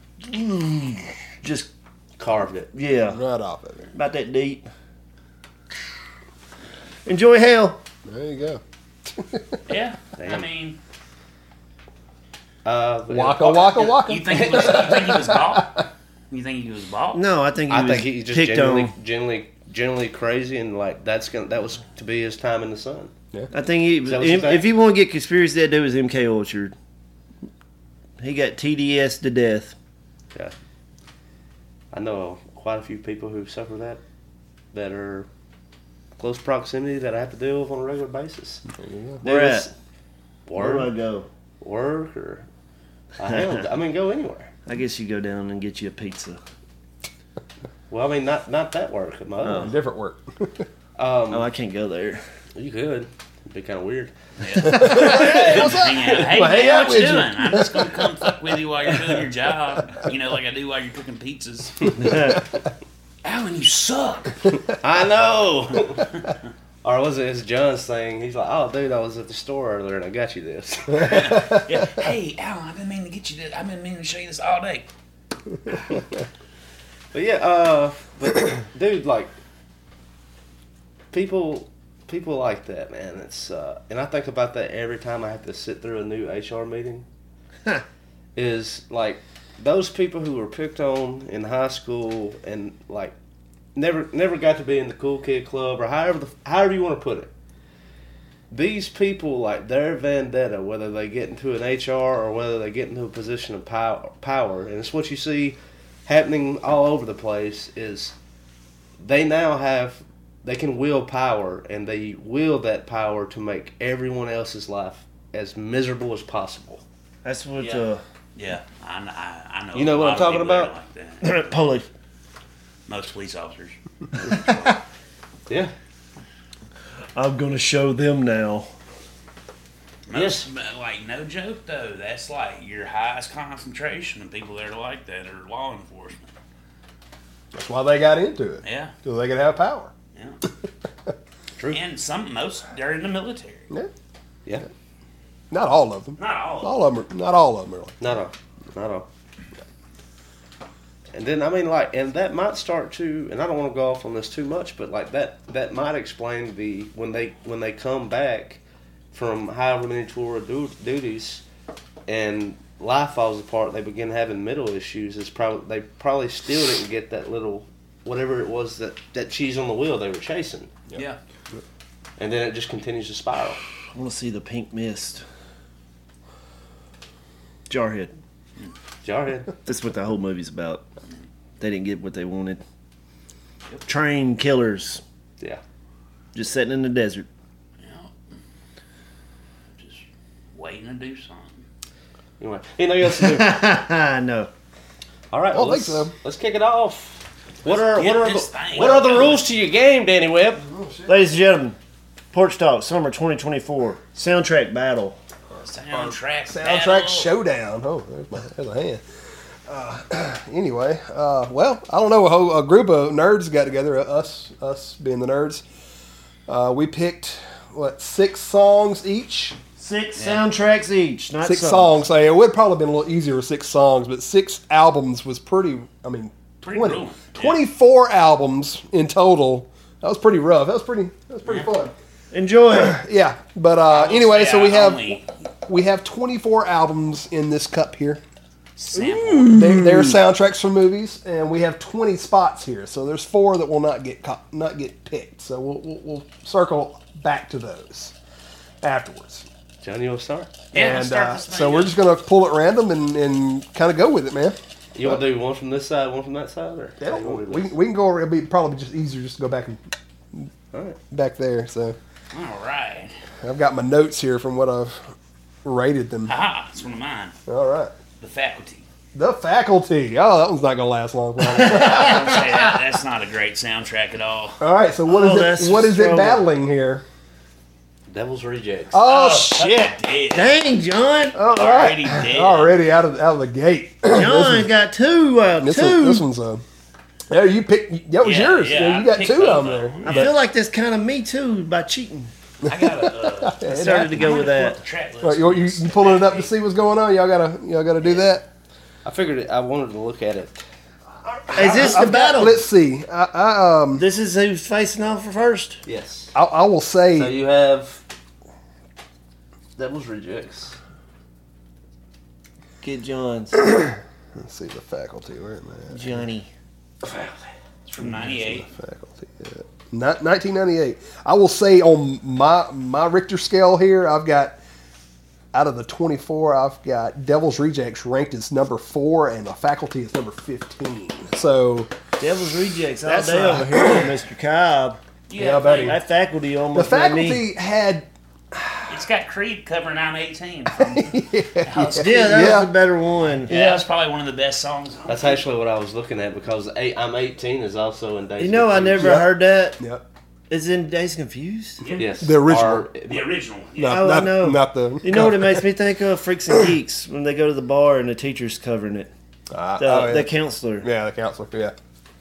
Speaker 10: Just
Speaker 9: Carved it.
Speaker 10: yeah,
Speaker 7: right off of there.
Speaker 10: about that deep. Enjoy hell.
Speaker 7: There you go.
Speaker 8: Yeah,
Speaker 9: Damn.
Speaker 8: I mean,
Speaker 7: Waka, waka, waka.
Speaker 8: you think he was bald? You think he was bald?
Speaker 10: No, I think
Speaker 9: he's just
Speaker 10: picked
Speaker 9: generally crazy, and like that was to be his time in the sun.
Speaker 10: I think he,
Speaker 9: that what you think?
Speaker 10: if you want to get conspiracy, that dude was MK Ultra. He got TDS to death.
Speaker 9: Yeah. I know quite a few people who suffer that are close proximity that I have to deal with on a regular basis.
Speaker 10: Where at?
Speaker 9: Work,
Speaker 10: Where do I go?
Speaker 9: work, or I mean, go anywhere.
Speaker 10: I guess you go down and get you a pizza.
Speaker 9: Well, I mean, not that work. My other one.
Speaker 7: Different work.
Speaker 10: Oh, I can't go there.
Speaker 9: You could. It'd be kind of weird.
Speaker 8: Hang out. Hey,
Speaker 7: Well, hang
Speaker 8: man,
Speaker 7: out
Speaker 8: what you
Speaker 7: with you.
Speaker 8: doing? I'm just gonna come fuck with you while you're doing your job. You know, like I do while you're cooking pizzas. Alan, you suck.
Speaker 9: I know. Or was it his John's thing? He's like, oh, dude, I was at the store earlier and I got you this.
Speaker 8: Yeah. Hey, Alan, I've been meaning to get you this. I've been meaning to show you this all day.
Speaker 9: But yeah, dude, like people like that, man. It's and I think about that every time I have to sit through a new HR meeting. Is like those people who were picked on in high school and like never got to be in the cool kid club or however you want to put it. These people, like their vendetta, whether they get into an HR or whether they get into a position of power, and it's what you see happening all over the place, is they can wield power, and they wield that power to make everyone else's life as miserable as possible.
Speaker 10: That's what
Speaker 8: Yeah, I know.
Speaker 9: You know
Speaker 8: a
Speaker 9: what
Speaker 8: lot
Speaker 9: I'm talking
Speaker 8: of people
Speaker 9: about?
Speaker 8: that are like that.
Speaker 10: police.
Speaker 8: Most police officers.
Speaker 9: Yeah.
Speaker 10: I'm gonna show them now.
Speaker 8: Most, like, no joke though. That's like your highest concentration of people that are like that are law enforcement.
Speaker 7: That's why they got into it.
Speaker 8: Yeah.
Speaker 7: So they could have power.
Speaker 8: Yeah.
Speaker 9: True.
Speaker 8: And most they're in the military.
Speaker 7: Yeah.
Speaker 9: Yeah.
Speaker 7: Not all of them.
Speaker 8: Not all.
Speaker 7: Not all of them are like.
Speaker 9: Not all. And then, I mean, like, and that might start to, and I don't want to go off on this too much, but like that might explain when they come back from however many tour of duties, and life falls apart, they begin having mental issues. They probably still didn't get that little whatever it was that cheese on the wheel they were chasing.
Speaker 8: Yeah.
Speaker 9: And then it just continues to spiral.
Speaker 10: I want to see the pink mist. Jarhead.
Speaker 9: Jarhead.
Speaker 10: That's what the whole movie's about. They didn't get what they wanted. Train killers.
Speaker 9: Yeah.
Speaker 10: Just sitting in the desert.
Speaker 8: Just waiting to do something.
Speaker 9: Anyway, anything else to do?
Speaker 10: No.
Speaker 9: All right,
Speaker 3: I
Speaker 9: well,
Speaker 3: think so.
Speaker 9: Let's kick it off. What are
Speaker 8: thing.
Speaker 9: the rules to your game, Danny Webb?
Speaker 10: Ladies and gentlemen, Porch Talk Summer 2024 soundtrack battle.
Speaker 8: Soundtrack
Speaker 7: showdown. Oh, there's a hand. Anyway, well, I don't know. A group of nerds got together. Us being the nerds. We picked 6 songs each.
Speaker 10: 6 soundtracks each, not
Speaker 7: 6 songs. So it would probably been a little easier with 6 songs, but 6 albums was pretty. I mean, 24 albums in total. That was pretty rough. That was pretty fun.
Speaker 10: Enjoy it.
Speaker 7: Yeah, but anyway, so we have 24 albums in this cup here. They're soundtracks for movies, and we have 20 spots here. So there's 4 that will not get picked. So we'll circle back to those afterwards.
Speaker 9: Johnny, you want to start?
Speaker 8: Yeah,
Speaker 7: and so we're just gonna pull it random and kind of go with it, man.
Speaker 9: You want to do one from this side, one from that side, or
Speaker 7: yeah, we can go. It'll be probably just easier just to go back and back there. So
Speaker 8: all right,
Speaker 7: I've got my notes here from what I've rated them.
Speaker 8: Aha, it's one of mine.
Speaker 7: All right,
Speaker 8: The Faculty.
Speaker 7: The Faculty. Oh, that one's not gonna last long.
Speaker 8: I don't say that. That's not a great soundtrack at all.
Speaker 7: All right, so what is it battling here?
Speaker 9: Devil's Rejects.
Speaker 7: Oh shit!
Speaker 10: Dang, John!
Speaker 7: All right, already out of the gate.
Speaker 10: John got 2.
Speaker 7: This one's yeah. You picked. That was yours.
Speaker 8: Yeah,
Speaker 7: you got 2 on there.
Speaker 10: I feel like that's kind of me too by cheating.
Speaker 8: I got
Speaker 10: I started to go with that.
Speaker 7: Right, you pulling it up to see what's going on? Y'all gotta do that.
Speaker 9: I figured I wanted to look at it.
Speaker 10: Is this the battle?
Speaker 7: Let's see.
Speaker 10: This is who's facing off first.
Speaker 9: Yes.
Speaker 7: I will say.
Speaker 9: So you have Devil's Rejects.
Speaker 10: Get John's.
Speaker 7: Let's see the Faculty. Where am I at?
Speaker 10: Johnny.
Speaker 8: It's from 98.
Speaker 7: Faculty. Yeah. 1998. I will say on my Richter scale here, I've got out of the 24, I've got Devil's Rejects ranked as number 4, and the Faculty is number 15. So
Speaker 10: Devil's Rejects all day over here, Mr. Cobb.
Speaker 7: Yeah, buddy.
Speaker 10: That Faculty almost.
Speaker 7: The Faculty had.
Speaker 8: It's got Creed covering 918.
Speaker 10: That was a better one.
Speaker 8: Yeah, that's probably one of the best songs.
Speaker 9: That's actually what I was looking at because I'm 18 is also in Days.
Speaker 10: You know, I never heard that.
Speaker 7: Yep.
Speaker 10: It's in Days Confused.
Speaker 9: Yes,
Speaker 7: the original.
Speaker 8: The original.
Speaker 7: Yeah.
Speaker 10: I know.
Speaker 7: Not the.
Speaker 10: You know what it makes me think of? Freaks and Geeks when they go to the bar and the teacher's covering it. The counselor.
Speaker 7: Yeah, the counselor. Yeah.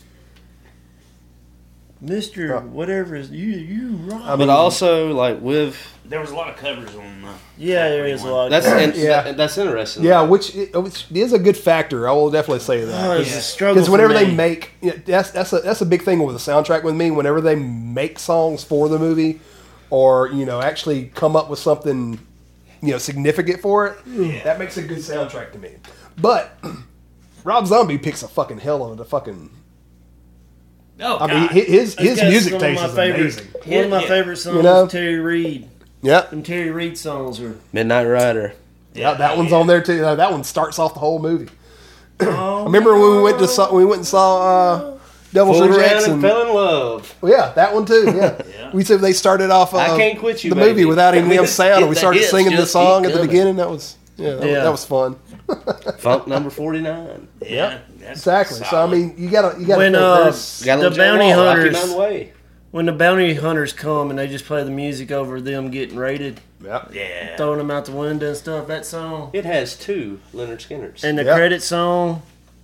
Speaker 10: Mr. Whatever is you rock.
Speaker 9: But also like with
Speaker 8: there was a lot of covers on.
Speaker 10: There is a lot.
Speaker 9: That's interesting.
Speaker 7: Yeah, which is a good factor. I will definitely say that.
Speaker 10: It's a struggle
Speaker 7: because whenever
Speaker 10: for me.
Speaker 7: they make that's a big thing with the soundtrack with me. Whenever they make songs for the movie, or actually come up with something significant for it, that makes a good soundtrack to me. But Rob Zombie picks a fucking hell of a fucking.
Speaker 8: Oh,
Speaker 7: I mean, his music taste is amazing.
Speaker 10: One of my favorite songs is Terry Reid.
Speaker 7: Yeah.
Speaker 10: Them Terry Reid songs are...
Speaker 9: Midnight Rider.
Speaker 7: Yeah, that one's on there too. That one starts off the whole movie. I remember when we went and saw Devil's Rejects
Speaker 9: and fell in love.
Speaker 7: Well, yeah, that one too. Yeah. We said they started off
Speaker 9: I Can't Quit You,
Speaker 7: the movie without any damn sound, and we started singing the song at the
Speaker 9: coming.
Speaker 7: beginning. That was that was fun.
Speaker 9: Funk number 49.
Speaker 8: Yeah.
Speaker 7: Exactly.
Speaker 8: Solid.
Speaker 7: So I mean, you gotta
Speaker 10: when the bounty hunters
Speaker 9: when
Speaker 10: the bounty hunters come and they just play the music over them getting raided,
Speaker 8: yeah,
Speaker 10: throwing them out the window and stuff. That song.
Speaker 9: It has 2 Leonard Skinners
Speaker 10: and the credit song.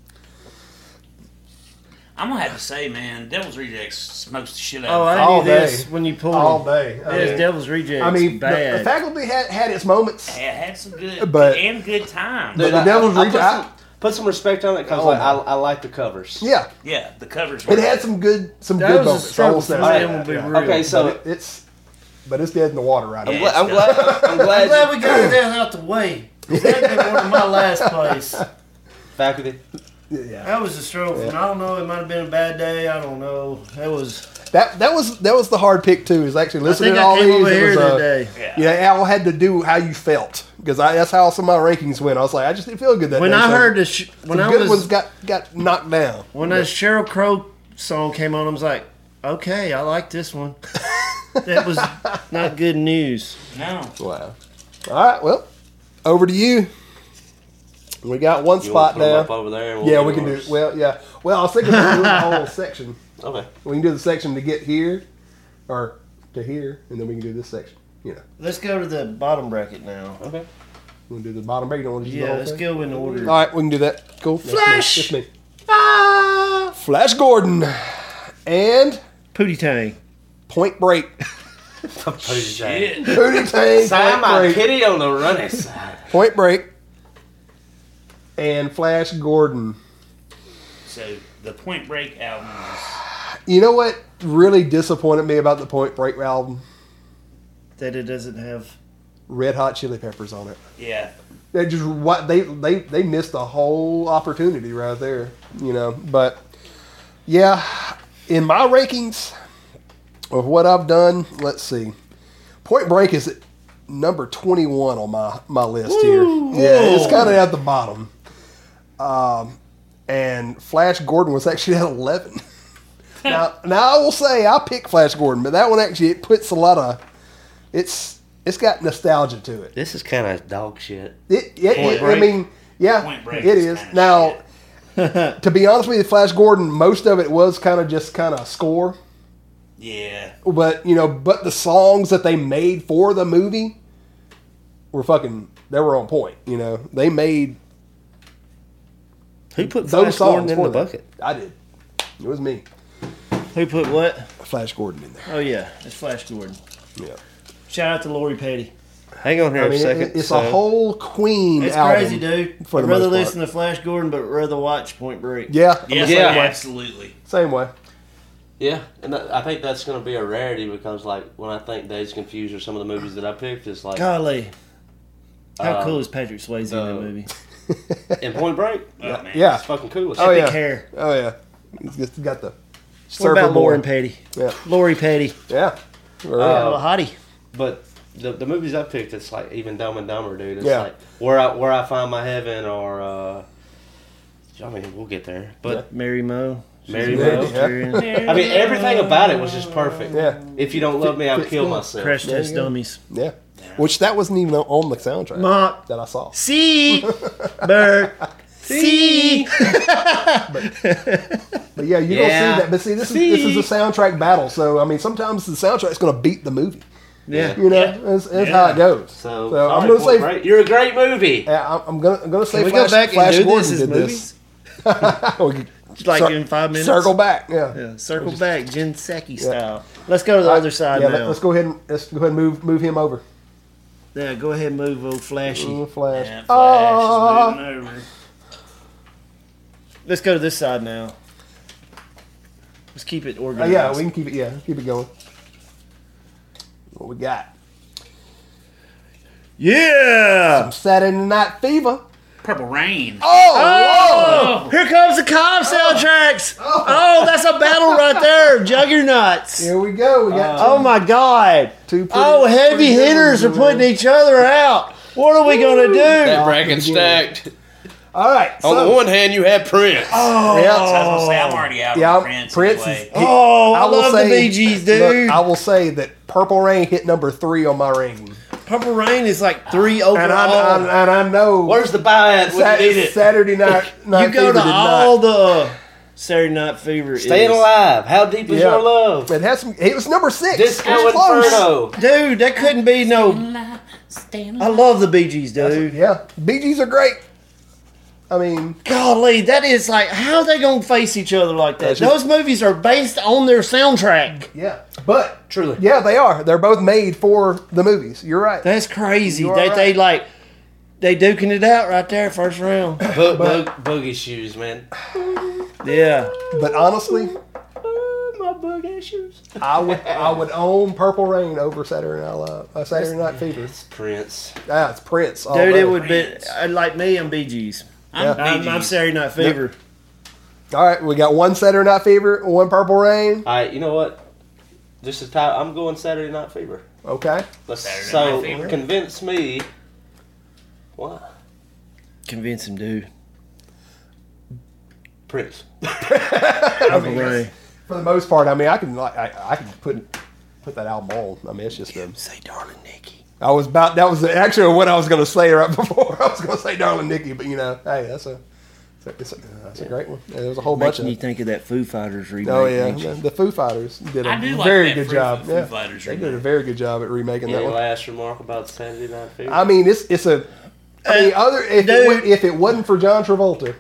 Speaker 8: I'm gonna have to say, man, Devil's Rejects smokes the shit out
Speaker 10: Oh,
Speaker 8: of it.
Speaker 10: I knew this when you pulled
Speaker 7: all
Speaker 10: them.
Speaker 7: day.
Speaker 10: It's Devil's Rejects.
Speaker 7: I mean,
Speaker 10: bad.
Speaker 7: the Faculty had its moments.
Speaker 8: Yeah, it had some good good times.
Speaker 7: But the Devil's Rejects.
Speaker 9: Put some respect on it because I like the covers.
Speaker 7: Yeah,
Speaker 8: the covers.
Speaker 7: It had some good moments. I will say that.
Speaker 9: Okay, so
Speaker 7: but it's dead in the water right now.
Speaker 9: I'm glad
Speaker 10: we got that out the way. That'd been one of my last place.
Speaker 9: Faculty.
Speaker 7: Yeah.
Speaker 10: That was a stroke. And I don't know. It might have been a bad day. I don't know. That was
Speaker 7: the hard pick too. Is actually listening
Speaker 10: I
Speaker 7: to all
Speaker 10: think I came
Speaker 7: these.
Speaker 10: over
Speaker 7: It
Speaker 10: here
Speaker 7: was,
Speaker 10: today.
Speaker 7: yeah, I had to do how you felt because that's how some of my rankings went. I was like, I just didn't feel good that
Speaker 10: When
Speaker 7: day.
Speaker 10: I
Speaker 7: so
Speaker 10: heard
Speaker 7: some good ones got knocked down.
Speaker 10: When that Sheryl Crow song came on, I was like, okay, I like this one. That was not good news.
Speaker 8: No.
Speaker 7: Wow. All right, well, over to you. We got one
Speaker 9: You
Speaker 7: spot
Speaker 9: want to put 'em
Speaker 7: now.
Speaker 9: up over there and
Speaker 7: Yeah,
Speaker 9: we'll
Speaker 7: we
Speaker 9: do
Speaker 7: can do
Speaker 9: ours?
Speaker 7: it. Well, yeah. Well, I was thinking of doing the whole section.
Speaker 9: Okay.
Speaker 7: We can do the section to get here, or to here, and then we can do this section. You know,
Speaker 10: Let's go to the bottom bracket now.
Speaker 9: Okay.
Speaker 7: we can do the bottom break. You don't want to do the
Speaker 10: Yeah,
Speaker 7: whole
Speaker 10: let's
Speaker 7: thing?
Speaker 10: go in order.
Speaker 7: All right, we can do that. Cool.
Speaker 10: Flash!
Speaker 7: That's me. Flash Gordon and
Speaker 10: Pootie Tang.
Speaker 7: Point Break.
Speaker 9: Shit.
Speaker 7: Pootie Tang.
Speaker 9: Sign
Speaker 7: Point
Speaker 9: my
Speaker 7: Break.
Speaker 9: kitty on the running side.
Speaker 7: Point Break. And Flash Gordon.
Speaker 8: So the Point Break album is
Speaker 7: You know what really disappointed me about the Point Break album?
Speaker 10: That it doesn't have.
Speaker 7: Red Hot Chili Peppers on it.
Speaker 8: yeah.
Speaker 7: They just what they missed a whole opportunity right there, you know. But yeah, in my rankings of what I've done, let's see. Point Break is at number 21 on my list here. Yeah, it's kind of at the bottom. And Flash Gordon was actually at 11. now I will say I picked Flash Gordon, but that one actually it puts a lot of it's got nostalgia to it.
Speaker 9: This is kind of dog shit.
Speaker 7: I mean, yeah,
Speaker 8: Point Break
Speaker 7: it
Speaker 8: is
Speaker 7: is.
Speaker 8: kinda
Speaker 7: Now, to be honest with you, Flash Gordon, most of it was kind of score.
Speaker 8: Yeah.
Speaker 7: But, but the songs that they made for the movie were they were on point, They made
Speaker 9: Who put
Speaker 7: those
Speaker 9: Flash
Speaker 7: songs
Speaker 9: Gordon in
Speaker 7: for
Speaker 9: the
Speaker 7: them.
Speaker 9: bucket?
Speaker 7: I did. It was me.
Speaker 10: Who put what?
Speaker 7: Flash Gordon in there.
Speaker 10: Oh, yeah. It's Flash Gordon.
Speaker 7: Yeah.
Speaker 10: Shout out to Lori Petty.
Speaker 9: Hang on here
Speaker 7: I mean,
Speaker 9: a second.
Speaker 7: it's a whole Queen
Speaker 10: It's
Speaker 7: album.
Speaker 10: crazy, dude.
Speaker 7: for
Speaker 10: I'd
Speaker 7: the
Speaker 10: rather
Speaker 7: most part.
Speaker 10: listen to Flash Gordon, but rather watch Point Break.
Speaker 7: Yeah. I'm
Speaker 8: Yeah,
Speaker 7: the same way.
Speaker 8: absolutely.
Speaker 7: Same way.
Speaker 9: Yeah, and I think that's going to be a rarity because, like, when I think Days Confused or some of the movies that I picked, it's like
Speaker 10: Golly. How
Speaker 9: Um,
Speaker 10: cool is Patrick Swayze in that movie?
Speaker 9: in Point Break.
Speaker 8: Oh, man.
Speaker 7: Yeah.
Speaker 9: It's fucking cool. As
Speaker 7: Oh,
Speaker 9: shit.
Speaker 7: yeah.
Speaker 10: hair.
Speaker 7: Oh, yeah. He's got the
Speaker 10: What
Speaker 7: surfer
Speaker 10: about Lauren
Speaker 7: board.
Speaker 10: Petty?
Speaker 7: Yeah.
Speaker 10: Lori Petty.
Speaker 7: Yeah.
Speaker 10: A little hottie.
Speaker 9: But the movies I picked, it's like even Dumb and Dumber, dude. It's
Speaker 7: Yeah.
Speaker 9: like where I find my heaven, or I mean, we'll get there. But
Speaker 10: Mary Mo.
Speaker 9: Mary
Speaker 7: Yeah.
Speaker 9: Mo. I mean, everything about it was just perfect.
Speaker 7: Yeah.
Speaker 9: If you don't love me, I'll
Speaker 7: Fits
Speaker 9: kill
Speaker 7: good.
Speaker 9: myself.
Speaker 10: Crash
Speaker 7: There
Speaker 10: Test
Speaker 7: you go.
Speaker 10: Dummies.
Speaker 7: Yeah. Which that wasn't even on the soundtrack
Speaker 10: Mark.
Speaker 7: that I saw.
Speaker 10: See. Bird. See.
Speaker 7: But yeah, you don't see that. But see, this is a soundtrack battle. So I mean, sometimes the soundtrack's going to beat the movie.
Speaker 10: Yeah.
Speaker 7: That's how it goes.
Speaker 9: So,
Speaker 7: I'm going to say,
Speaker 9: great. You're a great movie.
Speaker 7: yeah, I'm gonna say
Speaker 10: Can we
Speaker 7: Flash,
Speaker 10: go back
Speaker 7: Flash
Speaker 10: and do
Speaker 7: Gordon
Speaker 10: this as
Speaker 7: did
Speaker 10: movies?
Speaker 7: We could
Speaker 10: Like
Speaker 7: cir-
Speaker 10: in 5 minutes?
Speaker 7: Circle back. Yeah.
Speaker 10: Yeah, circle back, Jen Psaki style. Let's go to the other side
Speaker 7: Yeah.
Speaker 10: now.
Speaker 7: Let's go ahead and move him over.
Speaker 10: Yeah, go ahead and move old Flashy.
Speaker 7: Flash.
Speaker 8: Yeah, Flash
Speaker 7: Oh.
Speaker 8: is moving over.
Speaker 10: Let's go to this side now. Let's keep it organized.
Speaker 7: Yeah, we can keep it. Yeah, keep it going. What we got?
Speaker 10: Yeah!
Speaker 7: Saturday Night Fever.
Speaker 8: Purple Rain.
Speaker 10: Oh! Here comes the Cobb soundtracks! Oh, that's a battle right there. Juggernauts.
Speaker 7: Here we go. We got
Speaker 10: Oh my God!
Speaker 7: two.
Speaker 10: Oh, heavy hitters are putting each other out. What are we gonna do?
Speaker 9: That bracket stacked.
Speaker 7: All right.
Speaker 9: On the one hand, you have Prince.
Speaker 10: Oh,
Speaker 7: Yeah.
Speaker 8: So I was gonna say, I'm already out
Speaker 7: Yeah,
Speaker 8: on Prince.
Speaker 7: Prince
Speaker 8: anyway.
Speaker 7: is.
Speaker 10: Oh, I
Speaker 7: will
Speaker 10: love the Bee Gees, dude.
Speaker 7: Look, I will say that Purple Rain hit number 3 on my ranking,
Speaker 10: Purple Rain is like 3 overall.
Speaker 7: and I know
Speaker 9: Where's the buy at when you need it?
Speaker 7: Saturday Night
Speaker 10: you go
Speaker 7: Fever
Speaker 10: to
Speaker 7: did
Speaker 10: all
Speaker 7: not.
Speaker 10: the Saturday Night Fever.
Speaker 9: Staying
Speaker 10: is-
Speaker 9: alive. How deep is
Speaker 7: Yeah.
Speaker 9: your love?
Speaker 7: It has some. It was number 6.
Speaker 9: Disco
Speaker 7: It was close.
Speaker 9: Inferno.
Speaker 10: Dude, that couldn't be no. I love the Bee Gees, dude.
Speaker 7: Yeah, Bee Gees are great. I mean,
Speaker 10: Golly, that is like, how they gonna face each other like that?
Speaker 7: That's just-
Speaker 10: Those movies are based on their soundtrack.
Speaker 7: yeah, but
Speaker 9: Truly.
Speaker 7: yeah, they are. They're both made for the movies. You're right.
Speaker 10: That's crazy.
Speaker 7: You are
Speaker 10: They
Speaker 7: right.
Speaker 10: like, they duking it out right there, first round.
Speaker 9: Boogie shoes, man.
Speaker 10: Yeah.
Speaker 7: But honestly,
Speaker 9: bug issues.
Speaker 7: I would own Purple Rain over Saturday Night Fever.
Speaker 9: It's Prince.
Speaker 7: Yeah, it's Prince.
Speaker 10: Dude, it would be like me and Bee Gees.
Speaker 8: I'm
Speaker 10: Saturday Night Fever.
Speaker 7: All right, we got one Saturday Night Fever, one Purple Rain.
Speaker 9: All right, you know what? Just as time, I'm going Saturday Night Fever.
Speaker 7: Okay.
Speaker 9: So convince me. Why?
Speaker 10: Convince him, dude.
Speaker 9: Prince.
Speaker 7: I mean, for the most part, I mean, I can put that album on. I mean, it's just
Speaker 10: say "Darling Nikki."
Speaker 7: That was actually what I was going to say right before. I was going to say "Darling Nikki," but you know, hey, that's a great one. Yeah, there's a whole bunch of.
Speaker 10: Making you think of that Foo Fighters remake.
Speaker 7: Oh yeah, the Foo Fighters did a very good job. Yeah, they did a very good job at remaking that one.
Speaker 9: Any last remark about Saturday Night Fever?
Speaker 7: I mean, if it wasn't for John Travolta.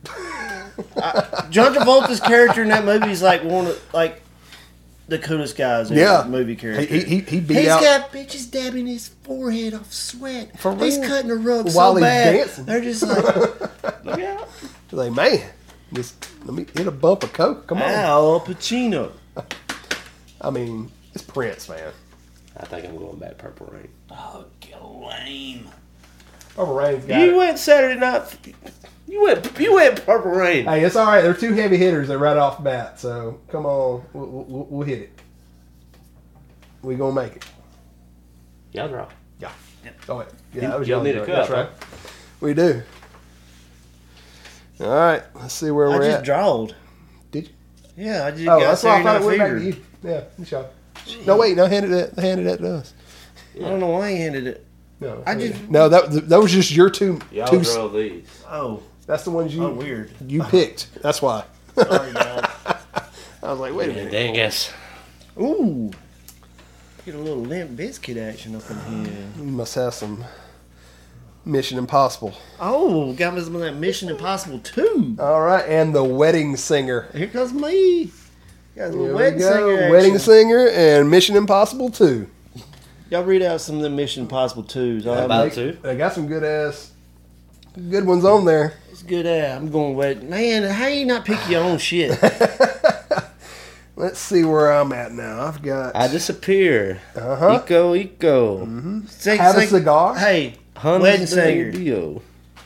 Speaker 10: John Travolta's character in that movie is like one of the coolest guys in the movie character.
Speaker 7: He beat
Speaker 10: He's
Speaker 7: out.
Speaker 10: got bitches dabbing his forehead off sweat. He's cutting the rug
Speaker 7: While
Speaker 10: so
Speaker 7: he's
Speaker 10: bad.
Speaker 7: dancing.
Speaker 10: They're just like, look out.
Speaker 7: They're like, man, just let me hit a bump of coke. Come on.
Speaker 10: Al Pacino.
Speaker 7: I mean, it's Prince, man.
Speaker 9: I think I'm going back Purple Rain.
Speaker 8: Oh, lame.
Speaker 7: Purple Rain's got
Speaker 9: You
Speaker 7: it.
Speaker 9: went Saturday Night. You went Purple Rain.
Speaker 7: Hey, it's all right. They're two heavy hitters right off the bat. So come on, we'll hit it. We gonna make it.
Speaker 9: Y'all draw.
Speaker 7: Yeah. Oh wait. Yeah, that was
Speaker 9: You'll
Speaker 7: y'all.
Speaker 9: need a cup.
Speaker 7: That's right. We do. All right. Let's see where we're
Speaker 10: I
Speaker 7: at.
Speaker 10: just drawed.
Speaker 7: Did you?
Speaker 10: Yeah, I just
Speaker 7: Oh,
Speaker 10: got
Speaker 7: that's why I
Speaker 10: Saturday
Speaker 7: thought it
Speaker 10: Night
Speaker 7: went back to
Speaker 10: Fever.
Speaker 7: you. Yeah, you shot. No, wait. No, handed that to us.
Speaker 10: I don't know why he handed it.
Speaker 7: No,
Speaker 10: No,
Speaker 7: that was just your two.
Speaker 9: Y'all draw these.
Speaker 10: Oh,
Speaker 7: that's the ones you.
Speaker 10: Oh, weird.
Speaker 7: You picked. That's why.
Speaker 10: Sorry, guys.
Speaker 7: I was like, wait a minute.
Speaker 9: Dang guess.
Speaker 10: Ooh. Get a little Limp Bizkit action up in here.
Speaker 7: You must have some Mission Impossible.
Speaker 10: Oh, got me some of that Mission Impossible 2.
Speaker 7: All right, and The Wedding Singer.
Speaker 10: Here comes me. Got a little
Speaker 7: Here
Speaker 10: Wedding
Speaker 7: we go.
Speaker 10: Singer action.
Speaker 7: Wedding Singer and Mission Impossible 2.
Speaker 10: Y'all read out some of the Mission Impossible 2s.
Speaker 7: They got some good ones on there.
Speaker 10: It's good. I'm going with man. How you not pick your own shit?
Speaker 7: Let's see where I'm at now. I've got
Speaker 9: I Disappear.
Speaker 7: Uh-huh.
Speaker 9: Eco.
Speaker 7: Mm-hmm. Have a Cigar.
Speaker 10: Hey,
Speaker 9: Hunter's
Speaker 10: Wedding Singer.
Speaker 9: Dio.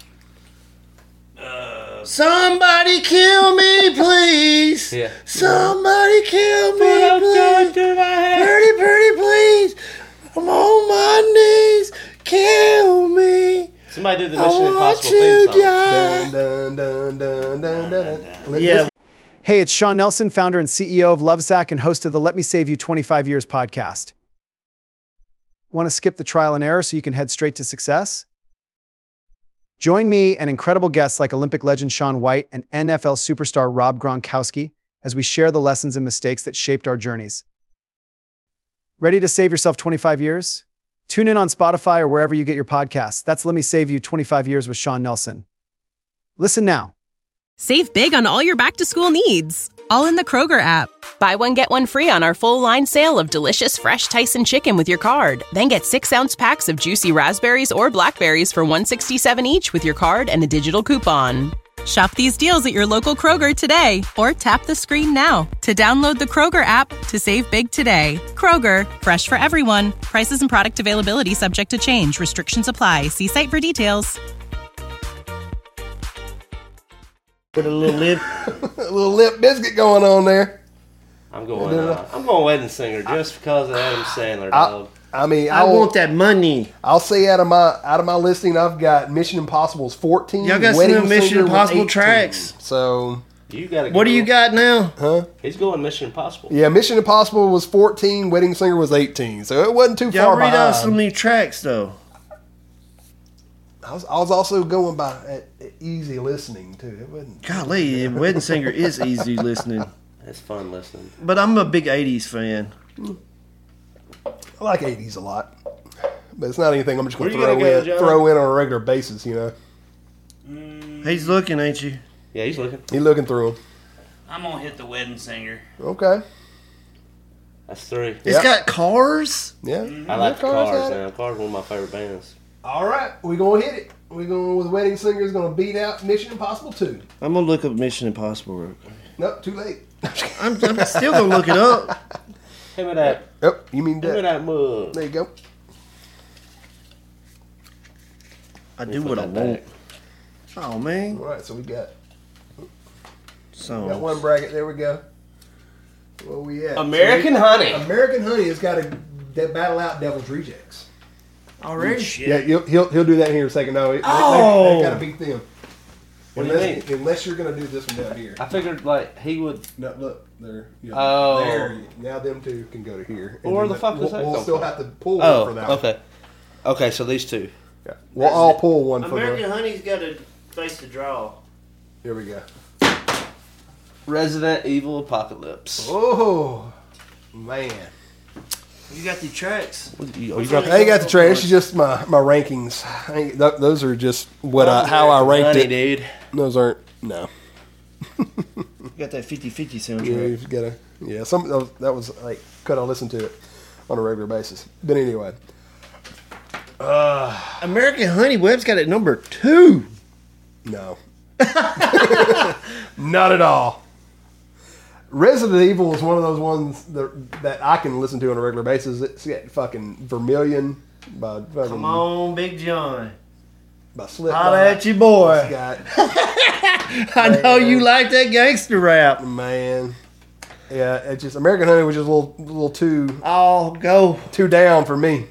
Speaker 10: Somebody kill me, please.
Speaker 9: Yeah.
Speaker 10: Somebody kill me, please. Pretty, please. I'm on my knees. Kill me.
Speaker 9: Somebody did the Mission Impossible theme song.
Speaker 7: Dun, dun, dun, dun, dun, dun.
Speaker 10: Yeah.
Speaker 11: Hey, it's Sean Nelson, founder and CEO of Lovesac and host of the Let Me Save You 25 Years podcast. Want to skip the trial and error so you can head straight to success? Join me and incredible guests like Olympic legend Shaun White and NFL superstar Rob Gronkowski as we share the lessons and mistakes that shaped our journeys. Ready to save yourself 25 years? Tune in on Spotify or wherever you get your podcasts. That's Let Me Save You 25 Years with Sean Nelson. Listen now.
Speaker 12: Save big on all your back-to-school needs, all in the Kroger app. Buy one, get one free on our full line sale of delicious fresh Tyson chicken with your card. Then get 6-ounce packs of juicy raspberries or blackberries for $1.67 each with your card and a digital coupon. Shop these deals at your local Kroger today or tap the screen now to download the Kroger app to save big today. Kroger, fresh for everyone. Prices and product availability subject to change. Restrictions apply. See site for details.
Speaker 10: With a little lip.
Speaker 7: A little lip biscuit going on there.
Speaker 9: I'm going Wedding Singer just because of Adam Sandler, dog.
Speaker 7: I mean,
Speaker 10: I want that money.
Speaker 7: I'll say out of my listing, I've got Mission Impossible's 14.
Speaker 10: Y'all got
Speaker 7: Wedding
Speaker 10: some Mission
Speaker 7: Singer with
Speaker 10: Impossible
Speaker 7: 18.
Speaker 10: tracks.
Speaker 7: So
Speaker 9: You got.
Speaker 10: What do you got now?
Speaker 7: Huh?
Speaker 9: He's going Mission Impossible.
Speaker 7: Yeah, Mission Impossible was 14. Wedding Singer was 18. So it wasn't too
Speaker 10: Y'all
Speaker 7: far
Speaker 10: read
Speaker 7: behind.
Speaker 10: out some new tracks though.
Speaker 7: I was also going by easy listening too. It wasn't.
Speaker 10: Golly, Wedding Singer is easy listening.
Speaker 9: It's fun listening.
Speaker 10: But I'm a big '80s fan.
Speaker 7: I like 80s a lot, but it's not anything I'm just going to
Speaker 9: Where you gonna go, John?
Speaker 7: throw in on a regular basis. You know.
Speaker 10: He's looking, ain't you?
Speaker 9: Yeah, he's looking.
Speaker 7: He's looking through them.
Speaker 8: I'm gonna hit the Wedding Singer.
Speaker 7: Okay.
Speaker 9: That's 3.
Speaker 10: It's got Cars.
Speaker 7: Yeah.
Speaker 9: I like
Speaker 7: Cars
Speaker 9: Cars
Speaker 7: had it.
Speaker 9: now. Cars is one of my favorite bands.
Speaker 7: All right, we're going to hit it. We're going with Wedding Singer is going to beat out Mission Impossible 2.
Speaker 10: I'm going to look up Mission Impossible real quick.
Speaker 7: Nope, too late.
Speaker 10: I'm still going to look it up.
Speaker 9: Give me that.
Speaker 7: Yep, you mean
Speaker 9: Give me
Speaker 7: that.
Speaker 9: that mug.
Speaker 7: There you go.
Speaker 10: I do what I want. Oh, man.
Speaker 7: All right, so we got
Speaker 10: Songs.
Speaker 7: one bracket. There we go. Where we at?
Speaker 9: American Honey.
Speaker 7: American Honey has got to battle out Devil's Rejects.
Speaker 10: Already?
Speaker 7: Yeah, he'll do that here in a second. No, they got to beat them.
Speaker 9: What do you mean?
Speaker 7: Unless you're going to do this one down here.
Speaker 9: I figured like he would.
Speaker 7: No, look, there. Yeah,
Speaker 9: Oh.
Speaker 7: there. Now them two can go to here.
Speaker 9: Well, where the fuck does that
Speaker 7: We'll
Speaker 9: come
Speaker 7: still
Speaker 9: from?
Speaker 7: have to pull
Speaker 9: Oh,
Speaker 7: one for that.
Speaker 9: okay. Okay, so these two.
Speaker 7: Yeah. We'll all pull one for
Speaker 10: American
Speaker 7: the.
Speaker 10: Honey's got to face the draw.
Speaker 7: Here we go.
Speaker 9: Resident Evil Apocalypse.
Speaker 7: Oh, man.
Speaker 10: You got the tracks.
Speaker 7: I ain't got the trade. This is just my rankings. Those are just how I ranked it.
Speaker 9: Dude.
Speaker 7: Those aren't no.
Speaker 10: You got that 50-50 soundtrack.
Speaker 7: Yeah, you've got to. Some of that was like could I listen to it on a regular basis. But anyway,
Speaker 10: American Honey Web's got it number 2.
Speaker 7: no, not at all. Resident Evil is one of those ones that I can listen to on a regular basis. It's got fucking Vermilion by fucking,
Speaker 10: Come on, Big John.
Speaker 7: by Slipknot.
Speaker 10: Holla at you, boy.
Speaker 7: It's got,
Speaker 10: I know you like that gangster rap.
Speaker 7: man. Yeah, it's just American Honey was just a little too
Speaker 10: Go
Speaker 7: down for me.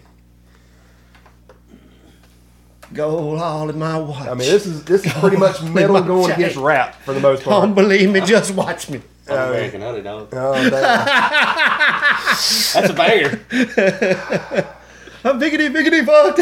Speaker 10: Go all in my watch.
Speaker 7: I mean, this is pretty much metal going against rap for the most part.
Speaker 10: Don't believe me, just watch me.
Speaker 9: American Honey, dog.
Speaker 7: Oh, damn.
Speaker 9: That's a banger.
Speaker 10: I'm biggity fucked.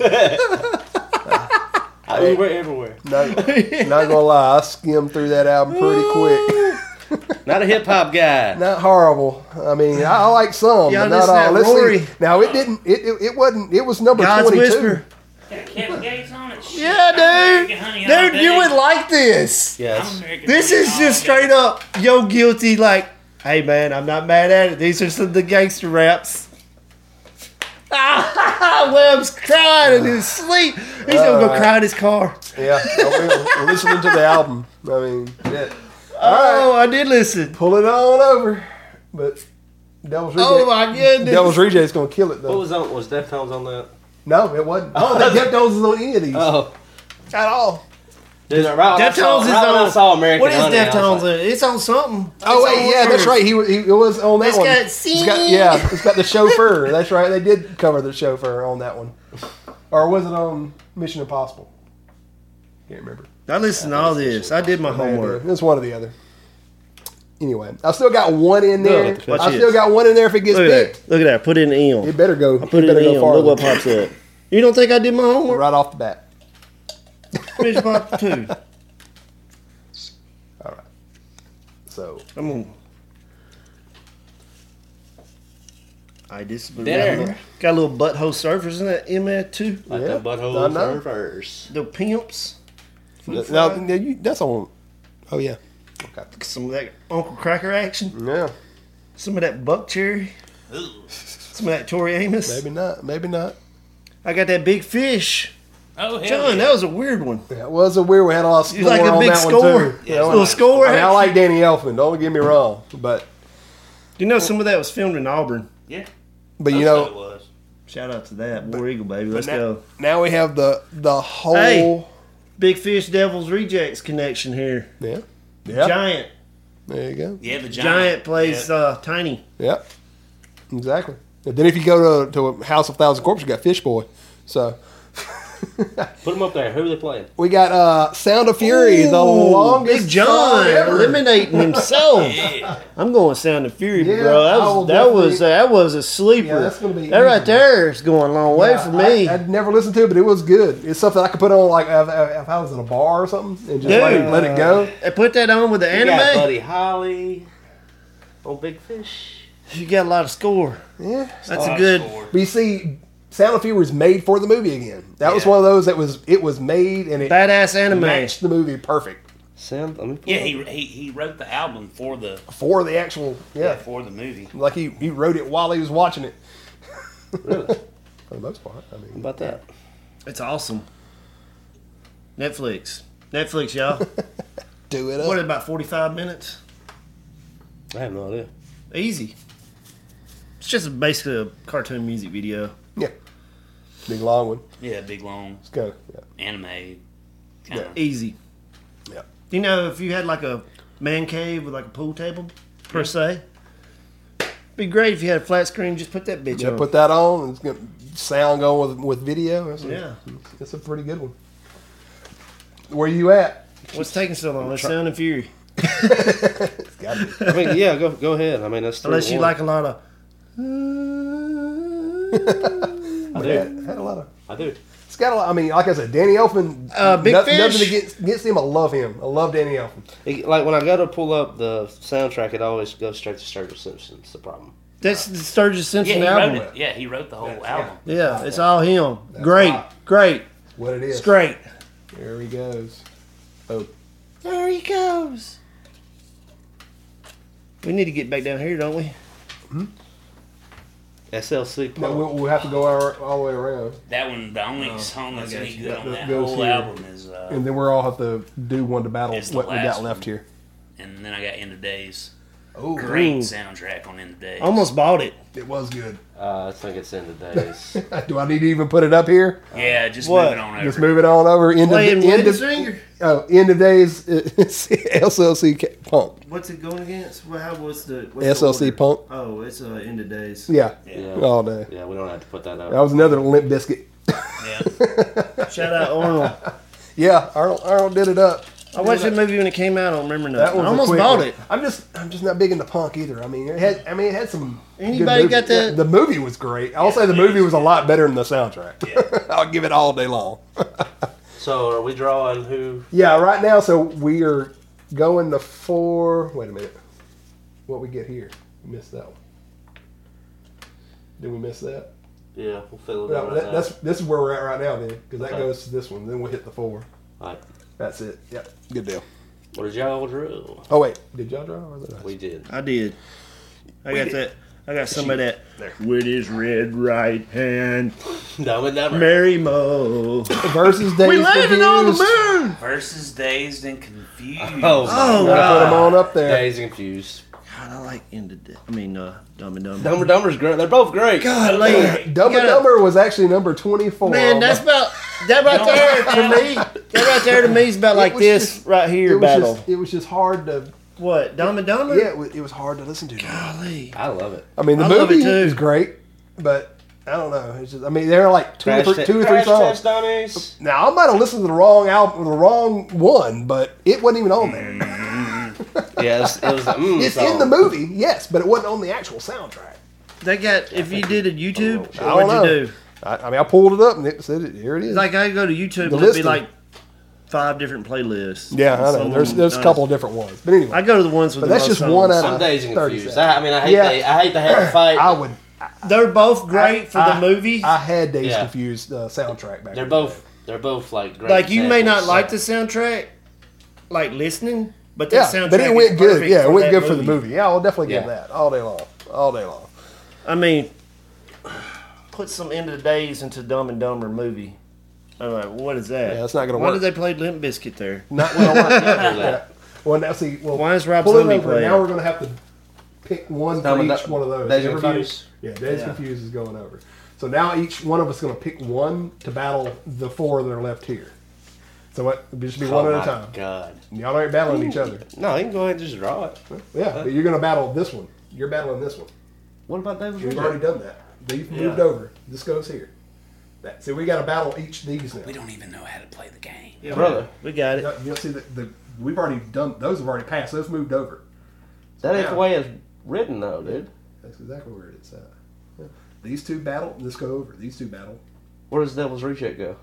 Speaker 9: You went everywhere.
Speaker 7: Not gonna lie, I skimmed through that album pretty quick.
Speaker 9: Not a hip hop guy.
Speaker 7: Not horrible. I mean, I like some,
Speaker 10: Y'all
Speaker 7: but not all.
Speaker 10: listen to Rory.
Speaker 7: See. Now it didn't. It wasn't. It was number
Speaker 10: God's
Speaker 7: 22.
Speaker 10: Whisper.
Speaker 8: Got Kevin Gates on it. Shit.
Speaker 10: Yeah, dude.
Speaker 8: American Honey all
Speaker 10: Dude,
Speaker 8: day.
Speaker 10: you would like this.
Speaker 9: Yes.
Speaker 8: American
Speaker 10: This
Speaker 8: Honey
Speaker 10: is
Speaker 8: all
Speaker 10: just
Speaker 8: day.
Speaker 10: straight up, yo, guilty, like, hey, man, I'm not mad at it. These are some of the gangster raps. Webb's crying in his sleep. He's going to go cry in his car.
Speaker 7: Yeah, we're listening to the album. I mean, shit.
Speaker 10: Oh, I did listen.
Speaker 7: Pull it on over, but Devil's Reject.
Speaker 10: Oh, my goodness.
Speaker 7: Devil's Reject's gonna kill it though.
Speaker 9: What was on? Was Deftones on that?
Speaker 7: No, it wasn't. Oh, the Deftones is on any of these
Speaker 9: Oh,
Speaker 7: at all.
Speaker 9: dude, right when I saw-
Speaker 10: Deftones is
Speaker 9: right when
Speaker 10: on.
Speaker 9: I saw American
Speaker 10: What is
Speaker 9: Honey, I was
Speaker 10: Deftones?
Speaker 9: like,
Speaker 10: It's on something.
Speaker 7: Oh
Speaker 10: It's
Speaker 7: wait,
Speaker 10: on
Speaker 7: yeah, that's
Speaker 10: yours.
Speaker 7: right. He was on that
Speaker 10: It's
Speaker 7: one.
Speaker 10: got
Speaker 7: It's got the chauffeur. That's right. They did cover the chauffeur on that one, or was it on Mission Impossible? Can't remember.
Speaker 10: I listened to all this. I did my homework.
Speaker 7: It's one or the other. Anyway, I still got one in there.
Speaker 10: Watch
Speaker 7: I
Speaker 10: this.
Speaker 7: still got one in there if it gets
Speaker 10: Look at
Speaker 7: picked.
Speaker 10: that. Look at that. Put it in Eon.
Speaker 7: It better go.
Speaker 10: I put it in Eon. Look what pops up. You don't think I did my homework?
Speaker 7: Right off the bat.
Speaker 10: Mission Pop 2.
Speaker 7: All right. So
Speaker 10: I'm on. This
Speaker 9: There.
Speaker 10: got a little butthole surfers in that MF 2.
Speaker 9: like
Speaker 7: Yeah,
Speaker 9: the
Speaker 7: I
Speaker 9: butthole
Speaker 7: know.
Speaker 9: surfers.
Speaker 10: The pimps.
Speaker 7: that's on. Oh yeah. Okay.
Speaker 10: Some of that Uncle Cracker action.
Speaker 7: Yeah.
Speaker 10: Some of that Buck Cherry. Some of that Tori Amos.
Speaker 7: Maybe not. Maybe not.
Speaker 10: I got that Big Fish.
Speaker 8: Oh, hell
Speaker 10: John,
Speaker 8: yeah.
Speaker 10: that was a weird one.
Speaker 7: Yeah, it was a weird. We had a lot of
Speaker 10: You
Speaker 7: score
Speaker 10: like a
Speaker 7: on
Speaker 10: big
Speaker 7: that
Speaker 10: score?
Speaker 7: one too.
Speaker 10: Yeah, a little score
Speaker 7: I mean, I
Speaker 10: action.
Speaker 7: like Danny Elfman. Don't get me wrong, but
Speaker 10: You know, some of that was filmed in Auburn.
Speaker 8: Yeah.
Speaker 7: you
Speaker 8: Most of it
Speaker 7: know
Speaker 8: was.
Speaker 10: Shout out to that. War Eagle, baby. Let's
Speaker 7: now,
Speaker 10: go.
Speaker 7: now we have the whole.
Speaker 10: Hey. Big Fish Devil's Rejects connection here.
Speaker 7: Yeah. Yeah.
Speaker 10: Giant.
Speaker 7: There you go.
Speaker 8: Yeah, the
Speaker 10: Giant plays Tiny.
Speaker 7: Yep. Exactly. And then if you go to a House of Thousand Corpses, you got Fish Boy. So
Speaker 9: Put them up there. Who are they playing?
Speaker 7: we got Sound of Fury, the longest
Speaker 10: Big John
Speaker 7: song ever.
Speaker 10: eliminating himself. I'm going Sound of Fury,
Speaker 7: Yeah,
Speaker 10: bro.
Speaker 7: I will
Speaker 10: That was a sleeper.
Speaker 7: Yeah, that's gonna be
Speaker 10: that right
Speaker 7: easy.
Speaker 10: there is going a long way
Speaker 7: Yeah,
Speaker 10: for me.
Speaker 7: I'd never listened to it, but it was good. It's something I could put on like if I was in a bar or something and just
Speaker 10: Dude.
Speaker 7: let it go.
Speaker 10: They put that on with the
Speaker 9: You got
Speaker 10: anime.
Speaker 9: Buddy Holly on Big Fish.
Speaker 10: You got a lot of score.
Speaker 7: Yeah.
Speaker 10: That's a good.
Speaker 7: But you see, Sound of Fury was made for the movie again. That was
Speaker 8: Yeah.
Speaker 7: one of those that was made and it
Speaker 10: Badass anime.
Speaker 7: matched the movie perfect
Speaker 9: Sound. Let me pull
Speaker 8: Yeah,
Speaker 9: it up.
Speaker 8: he wrote the album for the
Speaker 7: for the actual
Speaker 8: for the movie.
Speaker 7: like he wrote it while he was watching it.
Speaker 9: Really?
Speaker 7: For the most part, I
Speaker 9: How
Speaker 7: mean,
Speaker 9: about that?
Speaker 10: It's awesome. Netflix, y'all.
Speaker 7: Do it up.
Speaker 10: What, about 45 minutes?
Speaker 9: I have no idea.
Speaker 10: Easy. It's just basically a cartoon music video.
Speaker 7: Yeah. Big long one.
Speaker 8: Yeah, big long.
Speaker 7: Let's go. Yeah.
Speaker 8: Anime. Kinda.
Speaker 10: Easy.
Speaker 7: Yeah.
Speaker 10: You know, if you had like a man cave with like a pool table, per se, be great if you had a flat screen. Just put that bitch
Speaker 7: Yeah,
Speaker 10: on.
Speaker 7: put that on. And it's got sound going with video. It's a pretty good one. Where you at?
Speaker 10: What's taking so long? That's Sound and Fury.
Speaker 7: It's gotta be.
Speaker 9: I mean, yeah, go ahead. I mean, that's
Speaker 10: Unless you like a lot of.
Speaker 7: I do. Had a lot of.
Speaker 9: I do.
Speaker 7: It's got a lot. I mean, like I said, Danny Elfman.
Speaker 10: Big Fish.
Speaker 7: Nothing against him. I love him. I love Danny Elfman.
Speaker 9: Like when I go to pull up the soundtrack, it always goes straight to Sturgill Simpson. It's the problem.
Speaker 10: That's the Sturgis Simpson
Speaker 8: he
Speaker 10: album.
Speaker 8: wrote it. Yeah, he wrote the whole album.
Speaker 10: Yeah, it's all him. Great.
Speaker 7: What it is.
Speaker 10: It's great.
Speaker 7: There he goes. Oh.
Speaker 10: There he goes. We need to get back down here, don't we?
Speaker 9: SLC Punk.
Speaker 7: No, we'll have to go all the way around.
Speaker 8: That one, the only song that's any good on that
Speaker 7: Goes
Speaker 8: whole
Speaker 7: here.
Speaker 8: album is.
Speaker 7: And then we'll all have to do one to battle
Speaker 8: It's the
Speaker 7: what we got
Speaker 8: last
Speaker 7: left
Speaker 8: one.
Speaker 7: here.
Speaker 8: And then I got End of Days.
Speaker 7: Oh,
Speaker 8: Great soundtrack on End of Days.
Speaker 10: Almost bought it.
Speaker 7: It was good.
Speaker 9: I think it's End of Days.
Speaker 7: Do I need to even put it up here?
Speaker 8: Yeah, just
Speaker 10: What?
Speaker 8: move it on over.
Speaker 7: Just move it on over. End of days. It's SLC Punk.
Speaker 10: What's it going against? What's the
Speaker 7: SLC Punk.
Speaker 10: Oh, it's End of Days.
Speaker 7: Yeah.
Speaker 9: Yeah.
Speaker 7: All day.
Speaker 9: Yeah, we don't have to put that up.
Speaker 7: That was another Limp Biscuit.
Speaker 8: Yeah.
Speaker 10: Shout out Arnold.
Speaker 7: Yeah, Arnold did it up.
Speaker 10: I watched that movie when it came out. I don't remember nothing.
Speaker 7: Was
Speaker 10: I
Speaker 7: a
Speaker 10: almost
Speaker 7: quick
Speaker 10: bought
Speaker 7: one.
Speaker 10: it.
Speaker 7: I'm just not big into punk either. I mean, it had some.
Speaker 10: Anybody
Speaker 7: good
Speaker 10: got
Speaker 7: movies.
Speaker 10: the-
Speaker 7: The movie was great. I'll say the movie was a lot better than the soundtrack. I'll give it all day long.
Speaker 9: So are we drawing who?
Speaker 7: Yeah, right now. So we are going to 4. Wait a minute. What we get here? We missed that one. Did we miss that?
Speaker 9: Yeah, we'll fill it
Speaker 7: No,
Speaker 9: in.
Speaker 7: this is where we're at right now, then, because that
Speaker 9: Okay.
Speaker 7: goes to this one. Then we'll hit the 4.
Speaker 9: All right.
Speaker 7: That's it. Yep. Good deal.
Speaker 9: What did y'all drew?
Speaker 7: Oh wait, did y'all draw? Or was it us?
Speaker 9: We did.
Speaker 10: I did. I got that. I got somebody that with his red right hand.
Speaker 9: No, never.
Speaker 10: Mary Mo.
Speaker 7: Versus Dazed
Speaker 10: We landed on the moon.
Speaker 8: Versus Dazed and Confused.
Speaker 9: Oh,
Speaker 7: Put them on up there.
Speaker 9: Dazed and Confused.
Speaker 10: God, I like Dumb and Dumber.
Speaker 9: Dumb and Dumber's great. They're both great.
Speaker 10: God,
Speaker 7: Dumb and Dumber was actually number 24.
Speaker 10: Man, that's about that right there to me. That right there to me is about like
Speaker 7: was
Speaker 10: this
Speaker 7: just-
Speaker 10: right here battle.
Speaker 7: It was just hard to.
Speaker 10: What, Dumb and Dumber?
Speaker 7: Yeah, it was hard to listen to.
Speaker 10: Golly.
Speaker 9: I love it.
Speaker 7: I mean, the
Speaker 10: I love
Speaker 7: movie
Speaker 10: it too.
Speaker 7: is great, but I don't know. It's just, I mean, there are like two or three
Speaker 9: Crash
Speaker 7: songs.
Speaker 9: Test Dummies.
Speaker 7: Now I might have listened to the wrong album, the wrong one, but it wasn't even on there.
Speaker 9: Yeah, it was
Speaker 7: It's in the movie, yes, but it wasn't on the actual soundtrack.
Speaker 10: They got, if you did a YouTube,
Speaker 7: I don't
Speaker 10: what'd
Speaker 7: know.
Speaker 10: you do?
Speaker 7: I mean, I pulled it up and it said, "Here it is."
Speaker 10: Like I go to YouTube,
Speaker 7: The
Speaker 10: and it'd be
Speaker 7: listing.
Speaker 10: like 5 different playlists.
Speaker 7: Yeah, I know.
Speaker 10: Some
Speaker 7: There's
Speaker 10: of them
Speaker 7: a couple of different ones, but anyway.
Speaker 10: I go to the ones with
Speaker 7: But
Speaker 10: the
Speaker 7: that's
Speaker 10: most
Speaker 7: just one
Speaker 10: songs.
Speaker 7: out of
Speaker 9: Some Days and
Speaker 7: 30
Speaker 9: Confused.
Speaker 7: seconds.
Speaker 9: I hate to have to fight.
Speaker 7: I would.
Speaker 10: They're both great for the movie.
Speaker 7: I had Dazed
Speaker 9: Yeah.
Speaker 7: Confused soundtrack back.
Speaker 9: They're
Speaker 7: in
Speaker 9: both like great.
Speaker 10: Like you may not
Speaker 9: examples.
Speaker 10: like the soundtrack, like listening, but the
Speaker 7: Yeah,
Speaker 10: soundtrack
Speaker 7: but it
Speaker 10: is
Speaker 7: went good.
Speaker 10: perfect
Speaker 7: Yeah, it
Speaker 10: for
Speaker 7: went
Speaker 10: that
Speaker 7: good for the movie. Yeah, I'll definitely give
Speaker 9: Yeah.
Speaker 7: that all day long. All day long.
Speaker 10: I mean, put some End of the Days into Dumb and Dumber movie. I'm like, what is that?
Speaker 7: Yeah, that's not gonna
Speaker 10: Why
Speaker 7: work.
Speaker 10: did they play Limp Bizkit there?
Speaker 7: Not well. Yeah. Well, now see. Well,
Speaker 10: Why is Rob
Speaker 7: pull it
Speaker 10: Zombie
Speaker 7: over.
Speaker 10: playing?
Speaker 7: Now we're going to have to pick one for
Speaker 9: Dumb and
Speaker 7: each one of those.
Speaker 9: Dazed and
Speaker 7: Everybody-
Speaker 9: Confused?
Speaker 7: Yeah, Dazed and Confused is going over. So now each one of us is going to pick one to battle the 4 that are left here. So what? It'll just be one
Speaker 9: Oh
Speaker 7: at
Speaker 9: my
Speaker 7: a time.
Speaker 9: God.
Speaker 7: Y'all aren't battling each other.
Speaker 9: No, you can go ahead and just draw it.
Speaker 7: Yeah, but you're going to battle this one. You're battling this one.
Speaker 9: What about David?
Speaker 7: We've already done that. They've moved over. This goes here. See, we got to battle each of these now.
Speaker 8: We don't even know how to play the game.
Speaker 10: Yeah,
Speaker 9: Brother.
Speaker 10: we got it.
Speaker 7: You'll see we've already done. Those have already passed. Those moved over.
Speaker 9: That ain't
Speaker 7: Yeah.
Speaker 9: the way it's written, though, dude.
Speaker 7: That's exactly where it's at. Yeah. These two battle. This go over. These two battle.
Speaker 9: Where does Devil's Reject go?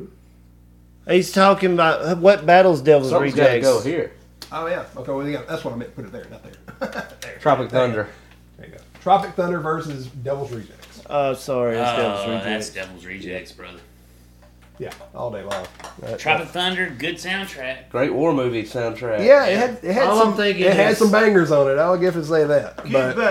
Speaker 10: He's talking about what battles Devil's
Speaker 9: Something's got to
Speaker 10: Rejects.
Speaker 9: go here.
Speaker 7: Oh yeah. Okay. Well, yeah, that's what I meant. Put it there, not there. There.
Speaker 9: Tropic Thunder.
Speaker 7: There you go. Tropic Thunder versus Devil's Rejects.
Speaker 10: Oh, sorry, that's Devil's
Speaker 8: That's
Speaker 10: Rejects.
Speaker 8: Devil's Rejects, brother.
Speaker 7: Yeah, all day long.
Speaker 8: Tropic Thunder, good soundtrack.
Speaker 9: Great war movie soundtrack.
Speaker 7: Yeah, it had
Speaker 10: All
Speaker 7: some.
Speaker 10: I'm thinking
Speaker 7: It had
Speaker 10: is-
Speaker 7: some bangers on it. I'll give it say that.
Speaker 10: Get
Speaker 7: But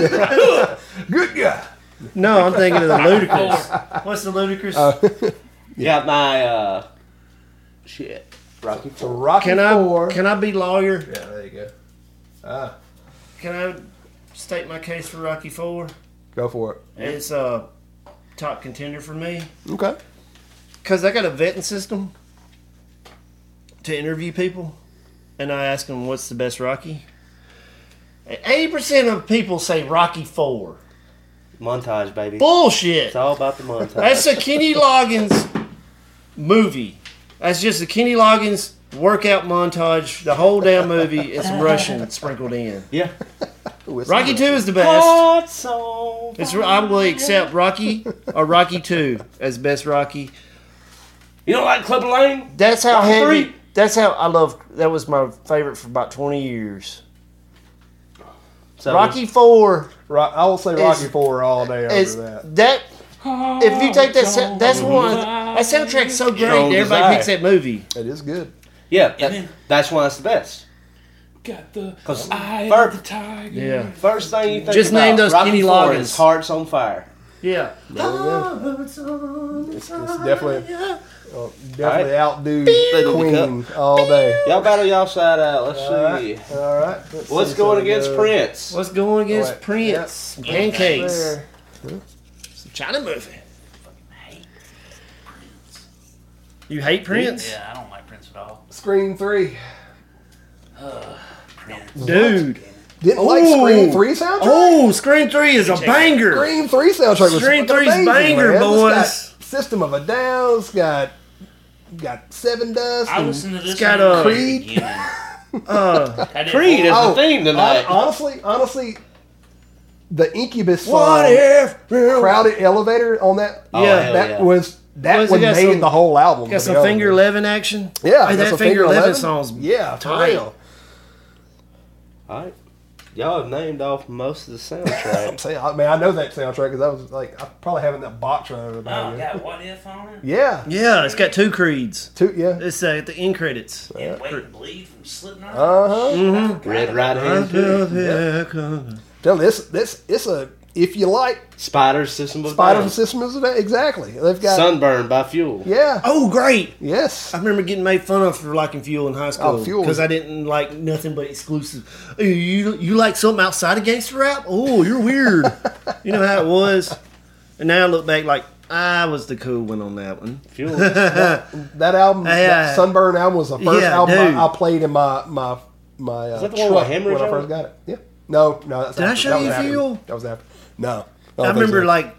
Speaker 10: back.
Speaker 7: good guy.
Speaker 10: No, I'm thinking of the Ludacris. What's the Ludacris?
Speaker 9: Got my shit. Rocky
Speaker 3: So
Speaker 9: Four.
Speaker 3: Rocky
Speaker 10: Can
Speaker 3: IV.
Speaker 10: I be lawyer?
Speaker 3: Yeah, there you go. Ah,
Speaker 10: Can I state my case for Rocky IV?
Speaker 3: go for it.
Speaker 10: It's a top contender for me.
Speaker 3: Okay.
Speaker 10: Because I got a vetting system to interview people, and I ask them what's the best Rocky. 80% of people say Rocky IV.
Speaker 9: Montage, baby.
Speaker 10: Bullshit.
Speaker 9: It's all about the montage.
Speaker 10: That's a Kenny Loggins movie. That's just a Kenny Loggins workout montage. The whole damn movie is Russian sprinkled in.
Speaker 9: Yeah.
Speaker 10: Rocky 2 is the best. I will accept Rocky or Rocky 2 as best Rocky.
Speaker 9: You don't like Clubber Lang?
Speaker 10: That's how
Speaker 9: Rocky
Speaker 10: heavy.
Speaker 9: 3?
Speaker 10: That's how I love. That was my favorite for about 20 years.
Speaker 9: So
Speaker 10: Rocky 4
Speaker 3: I will say Rocky IV all day
Speaker 10: is
Speaker 3: over that.
Speaker 10: that. If you take that, that's one. That soundtrack's so great.
Speaker 9: Strong
Speaker 10: That everybody
Speaker 9: Desire.
Speaker 10: picks that movie.
Speaker 3: It is good.
Speaker 9: Yeah, that's why it's the best.
Speaker 8: Got the
Speaker 9: 'Cause
Speaker 8: eye
Speaker 9: first-
Speaker 8: of the tiger.
Speaker 10: Yeah.
Speaker 9: First thing you think
Speaker 10: Just
Speaker 9: about
Speaker 10: name those
Speaker 9: Rocky
Speaker 10: Kenny
Speaker 9: IV
Speaker 10: Loggins.
Speaker 9: is Hearts on Fire.
Speaker 10: Yeah.
Speaker 3: It's definitely
Speaker 9: Alright.
Speaker 3: outdo
Speaker 9: Fiddle the
Speaker 3: Queen all day.
Speaker 9: Y'all battle y'all side out. Let's see.
Speaker 3: All right.
Speaker 9: What's going against Prince?
Speaker 10: What's going against
Speaker 3: Wait,
Speaker 10: Prince?
Speaker 3: yep.
Speaker 10: Pancakes.
Speaker 3: There.
Speaker 10: Some China movie. You hate Prince?
Speaker 8: Yeah, I don't like Prince at all.
Speaker 3: Scream 3.
Speaker 8: Prince.
Speaker 10: Dude.
Speaker 3: Didn't like Scream 3 soundtrack?
Speaker 10: Oh, Scream 3 is a banger.
Speaker 3: Scream 3 soundtrack was
Speaker 10: Scream
Speaker 3: fucking
Speaker 10: 3's
Speaker 3: amazing,
Speaker 10: banger,
Speaker 3: man.
Speaker 10: boys.
Speaker 3: It's got System of a Down. It's got Seven Dust.
Speaker 8: I
Speaker 3: and
Speaker 8: listened to this
Speaker 10: It's got,
Speaker 8: one
Speaker 3: Creed.
Speaker 8: again.
Speaker 9: Creed is
Speaker 3: Oh,
Speaker 9: the theme tonight.
Speaker 3: honestly, the Incubus song,
Speaker 10: What if?
Speaker 3: Crowded Elevator on that.
Speaker 9: Oh,
Speaker 10: Yeah.
Speaker 9: hell
Speaker 3: that
Speaker 9: yeah.
Speaker 3: was that
Speaker 10: Was it
Speaker 3: one
Speaker 10: got
Speaker 3: made
Speaker 10: some-
Speaker 3: the whole album.
Speaker 10: Got
Speaker 3: to
Speaker 10: some
Speaker 3: be honest
Speaker 10: Finger
Speaker 3: with you.
Speaker 10: 11 action?
Speaker 3: Yeah,
Speaker 10: Hey,
Speaker 3: got
Speaker 10: that
Speaker 3: some
Speaker 10: Finger 11
Speaker 3: 11
Speaker 10: song's
Speaker 3: Yeah, for
Speaker 10: tight.
Speaker 3: real.
Speaker 9: All right. Y'all have named off most of the
Speaker 3: I'm
Speaker 9: soundtrack.
Speaker 3: saying, I mean, I know that soundtrack because I was like, I probably having that box running
Speaker 8: Oh,
Speaker 3: about.
Speaker 8: got What If on it?
Speaker 3: Yeah,
Speaker 10: Yeah, it's got 2 Creeds.
Speaker 3: yeah.
Speaker 10: It's at the end credits.
Speaker 8: Yeah, Wait and Bleed from Slipknot.
Speaker 3: Uh huh.
Speaker 9: Red Right Hand.
Speaker 3: Tell this it's a if you like
Speaker 9: Spider System of
Speaker 3: Spider
Speaker 9: Down.
Speaker 3: System is exactly they've got
Speaker 9: Sunburn by Fuel.
Speaker 3: yeah
Speaker 10: Oh, great.
Speaker 3: yes
Speaker 10: I remember getting made fun of for liking Fuel in high school
Speaker 3: Fuel
Speaker 10: because
Speaker 3: was-
Speaker 10: I didn't like nothing but exclusive. Hey, you like something outside of gangster rap? Oh, you're weird. You know how it was. And now I look back like I was the cool one on that one.
Speaker 9: Fuel.
Speaker 3: that album that Sunburn album was the first
Speaker 10: Yeah,
Speaker 3: album
Speaker 10: dude.
Speaker 3: I played in my
Speaker 9: that the one
Speaker 3: truck
Speaker 9: with Hemorrhage
Speaker 3: when I
Speaker 9: on
Speaker 3: first
Speaker 9: it?
Speaker 3: got it. Yeah, no that's
Speaker 10: Did I
Speaker 3: after.
Speaker 10: show
Speaker 3: That was
Speaker 10: you
Speaker 3: after.
Speaker 10: Fuel?
Speaker 3: That was after. No,
Speaker 10: I remember like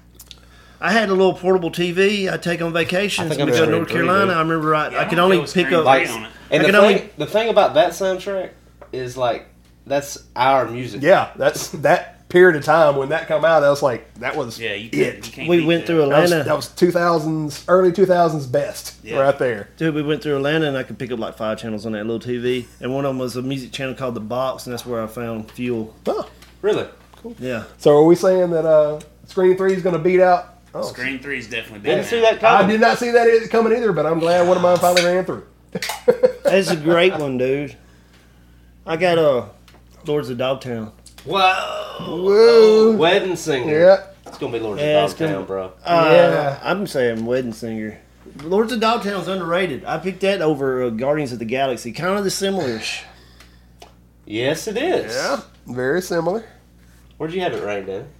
Speaker 10: I had a little portable TV I'd take on vacations
Speaker 9: I think
Speaker 10: when we
Speaker 9: I'm
Speaker 10: go to
Speaker 9: Scream
Speaker 10: North
Speaker 9: 3,
Speaker 10: Carolina.
Speaker 9: dude.
Speaker 10: I remember I
Speaker 8: Yeah,
Speaker 10: could
Speaker 8: I
Speaker 10: only
Speaker 8: don't
Speaker 10: pick
Speaker 8: feel
Speaker 10: up.
Speaker 8: Scream 3 on it.
Speaker 9: And
Speaker 10: I
Speaker 9: the
Speaker 10: can only-
Speaker 9: the thing about that soundtrack is like that's our music.
Speaker 3: yeah that's that period of time when that come out. I was like that was
Speaker 8: Yeah, you
Speaker 3: it.
Speaker 8: can't
Speaker 10: We
Speaker 8: beat
Speaker 10: went
Speaker 8: that.
Speaker 10: through
Speaker 3: That was,
Speaker 10: Atlanta.
Speaker 3: that was 2000s, early 2000s best
Speaker 8: Yeah.
Speaker 3: right there.
Speaker 10: Dude, we went through Atlanta and I could pick up like 5 channels on that little TV. And one of them was a music channel called The Box, and that's where I found Fuel.
Speaker 3: Oh.
Speaker 9: Really?
Speaker 10: Yeah.
Speaker 3: So are we saying that Scream 3 is going to beat out? Oh,
Speaker 8: Scream 3 is definitely
Speaker 9: Didn't
Speaker 8: better.
Speaker 9: see that
Speaker 3: I
Speaker 9: coming.
Speaker 3: did not see that coming either, but I'm glad one of mine finally ran through.
Speaker 10: That's a great one, dude. I got Lords of Dogtown.
Speaker 9: Whoa.
Speaker 3: Whoa.
Speaker 9: Wedding Singer.
Speaker 3: Yeah.
Speaker 9: It's gonna be Lord
Speaker 10: Yeah,
Speaker 9: of
Speaker 10: it's gonna-
Speaker 9: Dogtown, bro.
Speaker 3: Yeah.
Speaker 10: I'm saying Wedding Singer. Lords of Dogtown's underrated. I picked that over Guardians of the Galaxy. Kind of the similarish.
Speaker 9: Yes, it is.
Speaker 3: Yeah. Very similar.
Speaker 9: Where'd you have it ranked in?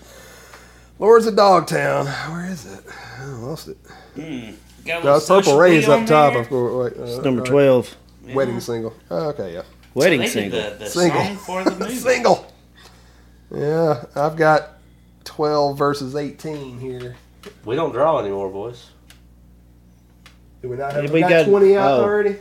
Speaker 3: Lords of Dogtown. Where is it? I lost it.
Speaker 8: Got a
Speaker 3: No,
Speaker 8: little
Speaker 3: it's Purple
Speaker 8: Social
Speaker 3: Rain's
Speaker 8: Bee
Speaker 3: up
Speaker 8: on
Speaker 3: top.
Speaker 8: there.
Speaker 3: Of course. Wait,
Speaker 10: It's number 12.
Speaker 3: Wedding single. Oh, okay, yeah.
Speaker 10: Wedding
Speaker 8: They did
Speaker 10: single.
Speaker 8: the
Speaker 3: Single.
Speaker 8: song for the movie.
Speaker 3: Single. Yeah, I've got 12 versus 18 here.
Speaker 9: We don't draw anymore, boys.
Speaker 3: Do we not have
Speaker 10: We
Speaker 3: got
Speaker 10: got-
Speaker 3: 20 out
Speaker 10: oh.
Speaker 3: already?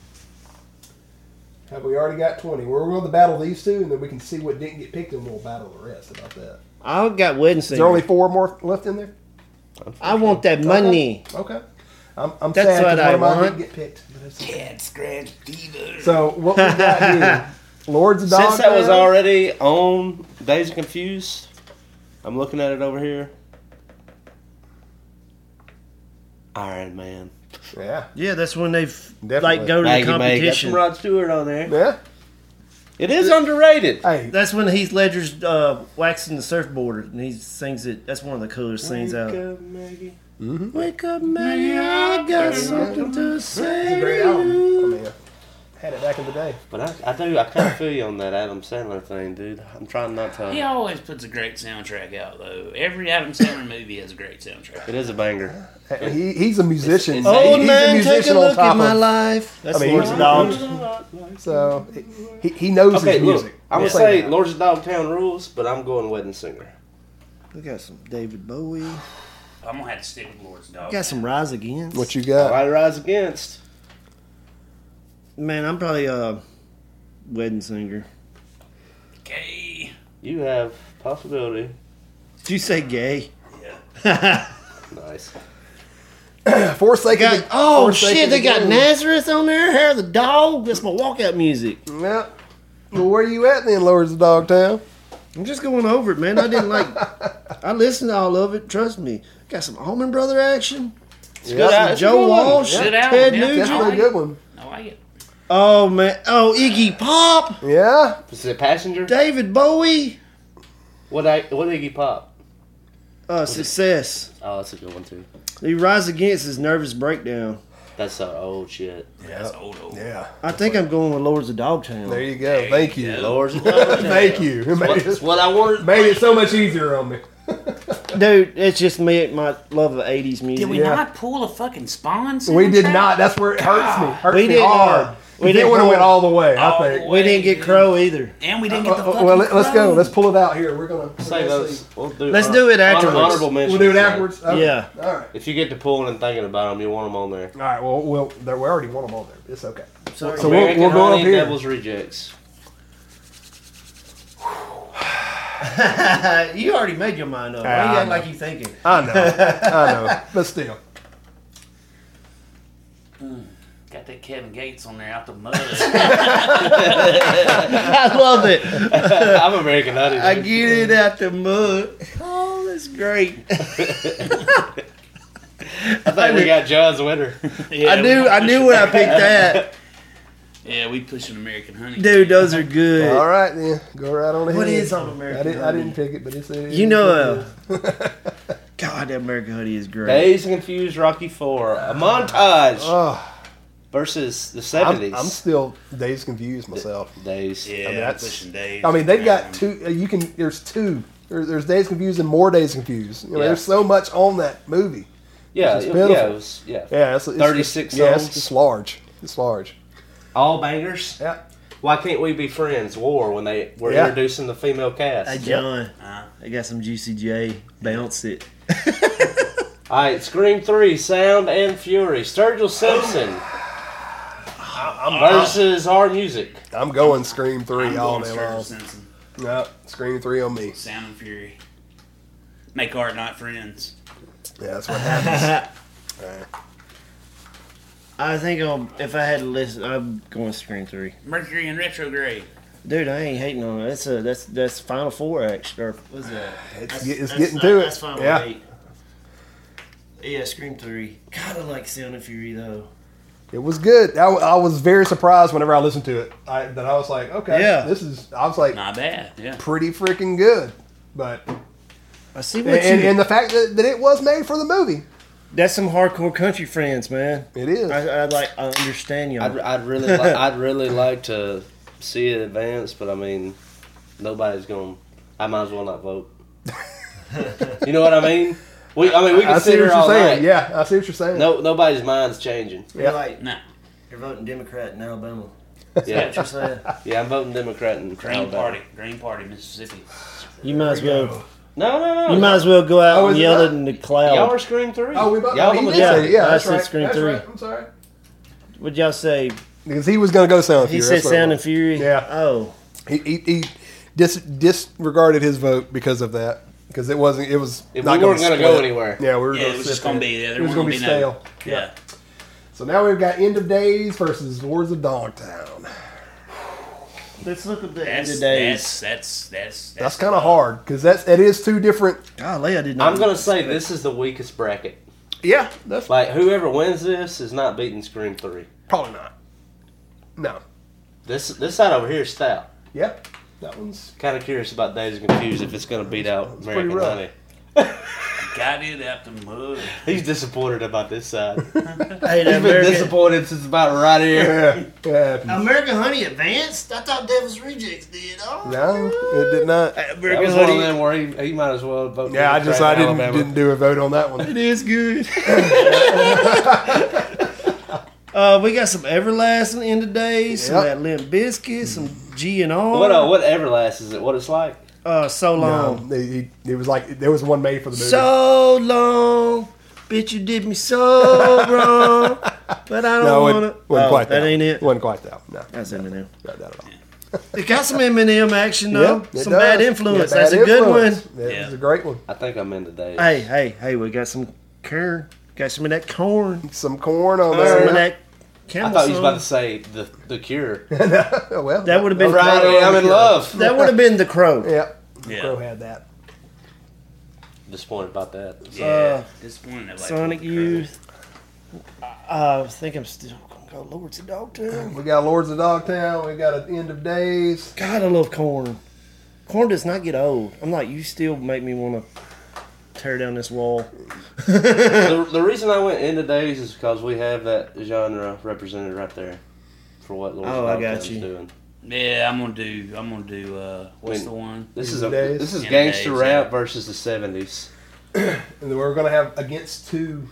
Speaker 3: Have we already got 20? We're going to battle these two, and then we can see what didn't get picked, and we'll battle the rest about that.
Speaker 10: I got Wedding
Speaker 3: Is there
Speaker 10: Singer.
Speaker 3: only 4 more left in there?
Speaker 10: I want that money.
Speaker 3: Okay. I'm
Speaker 10: That's
Speaker 3: sad
Speaker 10: what
Speaker 3: because
Speaker 10: I
Speaker 3: one of mine
Speaker 10: want.
Speaker 3: didn't get picked. But it's okay.
Speaker 8: Cat scratch fever.
Speaker 3: So what we got here? Lords of Dogtown.
Speaker 9: Since that was already on Days of Confused, I'm looking at it over here. Iron Man.
Speaker 3: Yeah.
Speaker 10: Yeah, that's when they've
Speaker 3: Definitely.
Speaker 10: like go to the
Speaker 9: Maggie May got some
Speaker 10: competition.
Speaker 9: Rod Stewart on there.
Speaker 3: Yeah.
Speaker 9: It is underrated.
Speaker 3: Hey.
Speaker 10: That's when Heath Ledger's waxing the surfboard, and he sings it. That's one of the coolest scenes out.
Speaker 9: Wake up, Maggie.
Speaker 10: Wake up, Maggie, I got something to say.
Speaker 7: It's a great album. I mean, I had it back in the day.
Speaker 9: But I kind of feel you on that Adam Sandler thing, dude. I'm trying not to.
Speaker 8: He always puts a great soundtrack out, though. Every Adam Sandler movie has a great soundtrack.
Speaker 9: It is a banger.
Speaker 7: He's a musician.
Speaker 9: It's
Speaker 10: Old
Speaker 7: he's
Speaker 10: man,
Speaker 7: a musician
Speaker 10: take a
Speaker 7: on
Speaker 10: look
Speaker 7: top
Speaker 10: at my
Speaker 7: of-
Speaker 10: life. That's Lords of Dogs.
Speaker 7: So he knows
Speaker 9: Okay,
Speaker 7: his
Speaker 9: look,
Speaker 7: music.
Speaker 9: I'm
Speaker 7: Just
Speaker 9: gonna
Speaker 7: like
Speaker 9: say
Speaker 7: that.
Speaker 9: Lords of Dogtown rules, but I'm going Wedding Singer.
Speaker 10: We got some David Bowie.
Speaker 8: I'm gonna have to stick with Lord's Dog.
Speaker 10: Got some Rise Against.
Speaker 7: What you got?
Speaker 9: Right, Rise Against.
Speaker 10: Man, I'm probably a Wedding Singer.
Speaker 8: Okay.
Speaker 9: You have possibility.
Speaker 10: Did you say gay?
Speaker 8: Yeah.
Speaker 9: Nice.
Speaker 7: Forsaken.
Speaker 10: Oh
Speaker 7: Forsaken
Speaker 10: shit! They got
Speaker 7: again.
Speaker 10: Nazareth on there. Hair of the Dog. That's my walkout music.
Speaker 7: Yeah. Well, where you at then, Lords of Dogtown?
Speaker 10: I'm just going over it, man. I didn't like. I listened to all of it. Trust me. Got some Allman Brother action.
Speaker 9: It's good. It's a
Speaker 10: Joe
Speaker 9: good one.
Speaker 10: Walsh,
Speaker 8: Good album,
Speaker 10: Ted
Speaker 8: yeah.
Speaker 10: Nugent.
Speaker 7: That's a good one.
Speaker 8: I like it.
Speaker 10: Oh man. Oh, Iggy Pop.
Speaker 7: Yeah.
Speaker 9: Is it Passenger?
Speaker 10: David Bowie.
Speaker 9: What Iggy Pop?
Speaker 10: Success.
Speaker 9: Oh, that's a good one too.
Speaker 10: The Rise Against is Nervous Breakdown.
Speaker 9: That's old shit.
Speaker 8: Yeah, that's old.
Speaker 7: Yeah.
Speaker 10: I think I'm going with Lords of Dogtown.
Speaker 7: There you go. Thank you.
Speaker 9: Lords of Dogtown.
Speaker 7: Thank you.
Speaker 9: That's what I wanted.
Speaker 7: Made it so much easier on me.
Speaker 10: Dude, it's just me, my love of 80s music.
Speaker 8: Did we not pull a fucking Spawn soundtrack?
Speaker 7: We did not. That's where it hurts me. Hurts
Speaker 10: We
Speaker 7: me
Speaker 10: didn't,
Speaker 7: hard.
Speaker 10: we
Speaker 7: We
Speaker 10: didn't
Speaker 7: would have
Speaker 10: pull-
Speaker 7: went all the way, I
Speaker 8: all
Speaker 7: think.
Speaker 8: the
Speaker 10: We didn't get Crow either.
Speaker 8: And we didn't get the fucking
Speaker 7: Well, let's go.
Speaker 8: Crow.
Speaker 7: Let's pull it out here. We're gonna
Speaker 9: Say
Speaker 7: let's see.
Speaker 9: those. We'll
Speaker 10: Let's do it afterwards.
Speaker 9: Honorable mentions.
Speaker 7: We'll do it
Speaker 9: man.
Speaker 7: afterwards. Okay.
Speaker 10: Yeah.
Speaker 7: All right.
Speaker 9: If you get to pulling and thinking about them, you want them on there.
Speaker 7: All right. Well, we already want them on there. It's okay.
Speaker 10: Sorry.
Speaker 7: So
Speaker 9: American
Speaker 7: we'll go
Speaker 9: Honey,
Speaker 7: up here.
Speaker 9: Devil's Rejects.
Speaker 10: You already made your mind up. Why
Speaker 7: Yeah,
Speaker 10: you
Speaker 7: I
Speaker 10: acting
Speaker 7: know.
Speaker 10: like you thinking?
Speaker 7: I know, but still.
Speaker 8: Got that Kevin Gates on there out the mud.
Speaker 10: I love it.
Speaker 9: I'm American Honey.
Speaker 10: I
Speaker 9: dude.
Speaker 10: get it out the mud. Oh, that's great.
Speaker 9: I think we got John's winner.
Speaker 8: Yeah,
Speaker 10: I knew when I picked that.
Speaker 8: Yeah, we pushing American Honey.
Speaker 10: Dude, those are good.
Speaker 7: All right, then go right on ahead.
Speaker 10: What is on American
Speaker 7: I didn't
Speaker 10: Honey?
Speaker 7: pick it, but it's
Speaker 10: You know, God, that American Honey is great.
Speaker 9: Days and Confused Rocky 4. A montage
Speaker 7: Oh,
Speaker 9: versus the 70s.
Speaker 7: I'm still Days Confused myself.
Speaker 9: Days.
Speaker 8: Yeah,
Speaker 7: I mean,
Speaker 8: I'm
Speaker 7: that's-
Speaker 8: pushing Days.
Speaker 7: I mean, they've got two. You can. There's two. There's Days Confused and more Days Confused. You know,
Speaker 9: Yeah.
Speaker 7: There's so much on that movie.
Speaker 9: Yeah,
Speaker 7: It's
Speaker 9: yeah,
Speaker 7: pitiful.
Speaker 9: it was, yeah.
Speaker 7: Yeah, it's
Speaker 9: 36
Speaker 7: Yes,
Speaker 9: songs.
Speaker 7: it's large. It's large.
Speaker 9: All bangers.
Speaker 7: Yeah.
Speaker 9: Why Can't We Be Friends? War, when they were
Speaker 7: Yeah.
Speaker 9: introducing the female cast.
Speaker 10: Hey, John, I got some Juicy J. Bounce it.
Speaker 9: All right, Scream 3, Sound and Fury. Sturgill Simpson versus Hard Music.
Speaker 7: I'm going Scream 3
Speaker 8: I'm
Speaker 7: all
Speaker 8: going
Speaker 7: day
Speaker 8: Sturgill
Speaker 7: long.
Speaker 8: Simpson.
Speaker 7: No, Scream 3 on me.
Speaker 8: Sound and Fury. Make art, not friends.
Speaker 7: Yeah, that's what happens.
Speaker 10: I think if I had to listen, I'm going Scream 3.
Speaker 8: Mercury in retrograde.
Speaker 10: Dude, I ain't hating on it. That's Final Four action. Or what's that?
Speaker 7: It's getting to it.
Speaker 10: That's Final
Speaker 7: Yeah.
Speaker 10: 8. Yeah, Scream 3. God, I like Sound and Fury though.
Speaker 7: It was good. I was very surprised whenever I listened to it. I was like, okay,
Speaker 10: Yeah.
Speaker 7: I was like,
Speaker 8: Not bad, yeah.
Speaker 7: pretty freaking good. But
Speaker 10: I see what
Speaker 7: and the fact that it was made for the movie.
Speaker 10: That's some hardcore country friends, man.
Speaker 7: It is.
Speaker 10: I understand y'all.
Speaker 9: I'd really like to see it advance, but I mean, nobody's going. I might as well not vote. You know what I mean? We can
Speaker 7: I see
Speaker 9: sit here
Speaker 7: what
Speaker 9: all
Speaker 7: you're saying.
Speaker 9: night.
Speaker 7: Yeah, I see what you're saying.
Speaker 9: Nobody's mind's changing.
Speaker 10: You're like,
Speaker 8: Nah.
Speaker 10: you're voting Democrat in Alabama.
Speaker 9: Yeah,
Speaker 10: What you're saying?
Speaker 9: yeah, I'm voting Democrat in
Speaker 8: Green
Speaker 9: Alabama.
Speaker 8: Party. Green Party, Mississippi.
Speaker 10: You might as well.
Speaker 9: No.
Speaker 10: You might as well go out
Speaker 7: Oh,
Speaker 10: and
Speaker 7: is it
Speaker 10: yell
Speaker 7: that?
Speaker 10: it in the cloud.
Speaker 9: Y'all were Scream 3.
Speaker 7: Oh, we both.
Speaker 9: Y'all
Speaker 7: He
Speaker 9: were
Speaker 7: did
Speaker 10: yeah,
Speaker 7: say it. Yeah,
Speaker 10: I
Speaker 7: that's
Speaker 10: said
Speaker 7: right.
Speaker 10: Scream
Speaker 7: That's
Speaker 10: 3.
Speaker 7: right. I'm sorry.
Speaker 10: What'd y'all say?
Speaker 7: Because he was going to go Sound and
Speaker 10: He
Speaker 7: Fury.
Speaker 10: said
Speaker 7: That's what it
Speaker 10: Sound
Speaker 7: was.
Speaker 10: and Fury.
Speaker 7: Yeah.
Speaker 10: Oh,
Speaker 7: He disregarded his vote because of that. Because it wasn't. It was.
Speaker 9: If
Speaker 7: not
Speaker 9: we weren't
Speaker 7: going to
Speaker 9: go anywhere.
Speaker 7: Yeah, we were.
Speaker 8: Yeah,
Speaker 7: gonna
Speaker 8: it was
Speaker 7: sit
Speaker 8: just going to
Speaker 7: there.
Speaker 8: be there.
Speaker 7: It was going to be stale.
Speaker 8: Yeah.
Speaker 7: So now we've got End of Days versus Lords of Dogtown.
Speaker 10: let's look at the
Speaker 8: That's,
Speaker 10: end of days.
Speaker 7: That's kind of hard because it is two different.
Speaker 10: Golly, I did not.
Speaker 9: I'm gonna say this is the weakest bracket.
Speaker 7: Yeah, that's
Speaker 9: Like whoever wins this is not beating Scream 3.
Speaker 7: probably not. No.
Speaker 9: This side over here is stout.
Speaker 7: Yep. That one's.
Speaker 9: Kind of curious about Days and Confused if it's gonna beat out
Speaker 7: pretty
Speaker 9: American
Speaker 7: rough.
Speaker 9: Honey.
Speaker 8: Got it out the mud.
Speaker 9: He's disappointed about this side.
Speaker 10: Hey,
Speaker 9: He's been disappointed since about right here.
Speaker 10: American Honey advanced? I thought Devil's Rejects did. Oh,
Speaker 7: No, it did not.
Speaker 9: That
Speaker 10: American
Speaker 9: was one of
Speaker 10: Honey.
Speaker 9: them where he might as well vote.
Speaker 7: Yeah, I didn't do a vote on that one.
Speaker 10: It is good. We got some Everlasting End of Days, some of that Limp Bizkit, some G&R.
Speaker 9: What Everlast is it? What it's like?
Speaker 10: So long.
Speaker 7: No, it was like there was one made for the movie.
Speaker 10: So long, bitch, you did me so wrong, but I don't want to.
Speaker 7: Wasn't quite that.
Speaker 10: That ain't it.
Speaker 7: Wasn't quite that. No,
Speaker 10: That's Eminem.
Speaker 7: not that at all.
Speaker 10: It got some Eminem action though.
Speaker 7: Yep, it
Speaker 10: Some
Speaker 7: does.
Speaker 10: Bad Influence.
Speaker 7: Yeah,
Speaker 10: That's
Speaker 7: Bad
Speaker 10: a good
Speaker 7: Influence.
Speaker 10: one.
Speaker 7: It was a great one.
Speaker 9: I think I'm into days.
Speaker 10: Hey, we got some corn. Got some of that corn.
Speaker 7: Some corn on
Speaker 10: Some
Speaker 7: there.
Speaker 10: of that
Speaker 9: I
Speaker 10: camel
Speaker 9: thought you was about to
Speaker 10: song.
Speaker 9: say the Cure.
Speaker 7: Well,
Speaker 10: That would have been
Speaker 9: Friday, I'm in love.
Speaker 10: That would have been the Crow.
Speaker 7: Yeah,
Speaker 8: Yeah.
Speaker 7: Crow had that.
Speaker 9: Disappointed about that.
Speaker 8: Yeah. Disappointed. Like
Speaker 10: Sonic Youth. I think I'm still gonna go Lords of Dogtown.
Speaker 7: We got Lords of Dogtown. We got an End of Days.
Speaker 10: God, I love corn. Corn does not get old. I'm like, you still make me want to tear down this wall.
Speaker 9: The reason I went into days is because we have that genre represented right there for what Lord
Speaker 10: Oh, I got you.
Speaker 9: doing.
Speaker 8: Yeah, I'm gonna do. What's the one?
Speaker 9: This is
Speaker 7: End of Days.
Speaker 9: this is
Speaker 8: End of
Speaker 9: gangster
Speaker 8: Days,
Speaker 9: rap
Speaker 8: yeah.
Speaker 9: versus the 70s.
Speaker 7: And then we're going to have Against Two.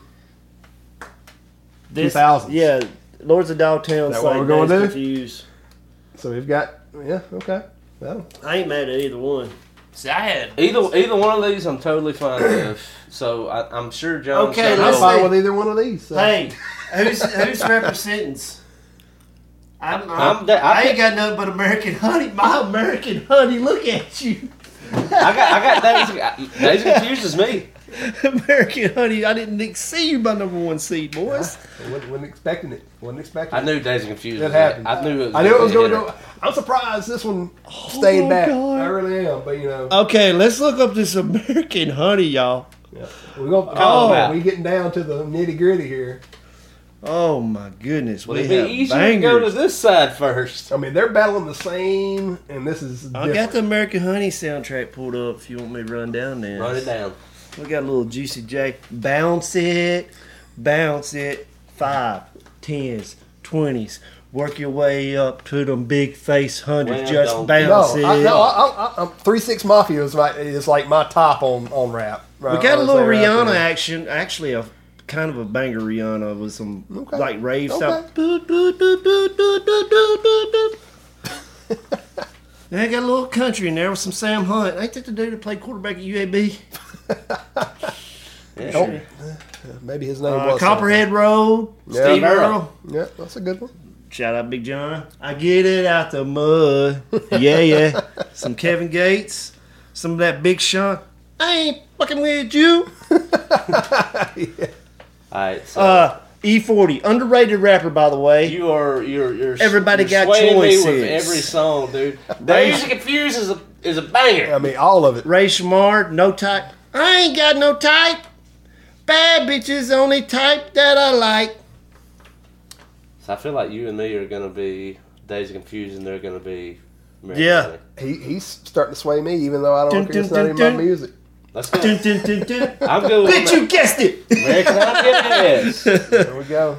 Speaker 10: This,
Speaker 7: 2000s.
Speaker 10: Yeah, Lords of Dogtown.
Speaker 7: Is that what we're gonna do?
Speaker 10: Confused.
Speaker 7: So we've got, okay. Well,
Speaker 10: I ain't mad at either one.
Speaker 8: See, I had
Speaker 9: Either one of these I'm totally fine with. So I'm sure John.
Speaker 10: Okay,
Speaker 7: I'm
Speaker 10: let's
Speaker 7: fine
Speaker 10: see.
Speaker 7: with either one of these. So.
Speaker 10: Hey, who's representing? I ain't got nothing but American Honey. My American Honey, look at you.
Speaker 9: I got Days confuses me.
Speaker 10: American Honey, I didn't see you by number one seed, boys.
Speaker 7: I wasn't expecting it. Wasn't expecting
Speaker 9: I
Speaker 7: it.
Speaker 9: knew Days Confused.
Speaker 7: It happened.
Speaker 9: I knew it was.
Speaker 7: I knew it was going
Speaker 9: to
Speaker 7: to go. I'm surprised this one stayed back.
Speaker 10: God.
Speaker 7: I really am, but
Speaker 10: Okay, let's look up this American Honey, y'all.
Speaker 7: we're gonna. We getting down to the nitty gritty here.
Speaker 10: Oh my goodness,
Speaker 9: Would
Speaker 10: we
Speaker 9: it be
Speaker 10: have
Speaker 9: easier
Speaker 10: bangers.
Speaker 9: to go to this side first?
Speaker 7: I mean, they're battling the same, and this is.
Speaker 10: I got the American Honey soundtrack pulled up. If you want me to run down there,
Speaker 9: Run it down.
Speaker 10: We got a little Juicy J. Bounce it. 5, 10s, 20s. Work your way up to them big face hundreds.
Speaker 9: Well,
Speaker 10: Just
Speaker 9: don't-
Speaker 10: bounce it.
Speaker 7: I'm 3-6 Mafia is like my top on rap. Right,
Speaker 10: We got a
Speaker 7: I'll
Speaker 10: little
Speaker 7: say right
Speaker 10: Rihanna
Speaker 7: there.
Speaker 10: action. Actually, a kind of a banger Rihanna with some
Speaker 7: Okay.
Speaker 10: like rave
Speaker 7: Okay.
Speaker 10: stuff. Boot, boot, boot, boot, boot, boot, boot, boot, boot. Then I got a little country in there with some Sam Hunt. Ain't that the dude that played quarterback at UAB?
Speaker 9: Yeah.
Speaker 7: Oh, maybe his name was
Speaker 10: Copperhead Road.
Speaker 7: Yeah.
Speaker 10: Steve
Speaker 7: Earl.
Speaker 10: Earl.
Speaker 7: Yeah, that's a good one.
Speaker 10: Shout out Big John. I get it out the mud. Yeah. Some Kevin Gates. Some of that Big Sean. I ain't fucking with you.
Speaker 9: Alright, so
Speaker 10: E40. Underrated rapper, by the way.
Speaker 9: you're
Speaker 10: Everybody
Speaker 9: you're
Speaker 10: got
Speaker 9: swaying me
Speaker 10: choices.
Speaker 9: with every song, dude. Days Confused is a banger.
Speaker 7: I mean, all of it.
Speaker 10: Ray Shamar. No type. I ain't got no type. Bad bitches only type that I like.
Speaker 9: So I feel like you and me are gonna be Days Confused, and they're gonna be. American
Speaker 10: Yeah.
Speaker 9: Honey.
Speaker 7: He's starting to sway me, even though I don't.
Speaker 10: Dun,
Speaker 7: It's
Speaker 10: dun,
Speaker 7: not even
Speaker 10: dun,
Speaker 7: my
Speaker 10: dun.
Speaker 7: music.
Speaker 9: Let's go.
Speaker 10: Dun, dun, dun, dun.
Speaker 9: I'm good with
Speaker 10: Bitch, you guessed it.
Speaker 9: American Honey. Yes.
Speaker 7: There we go.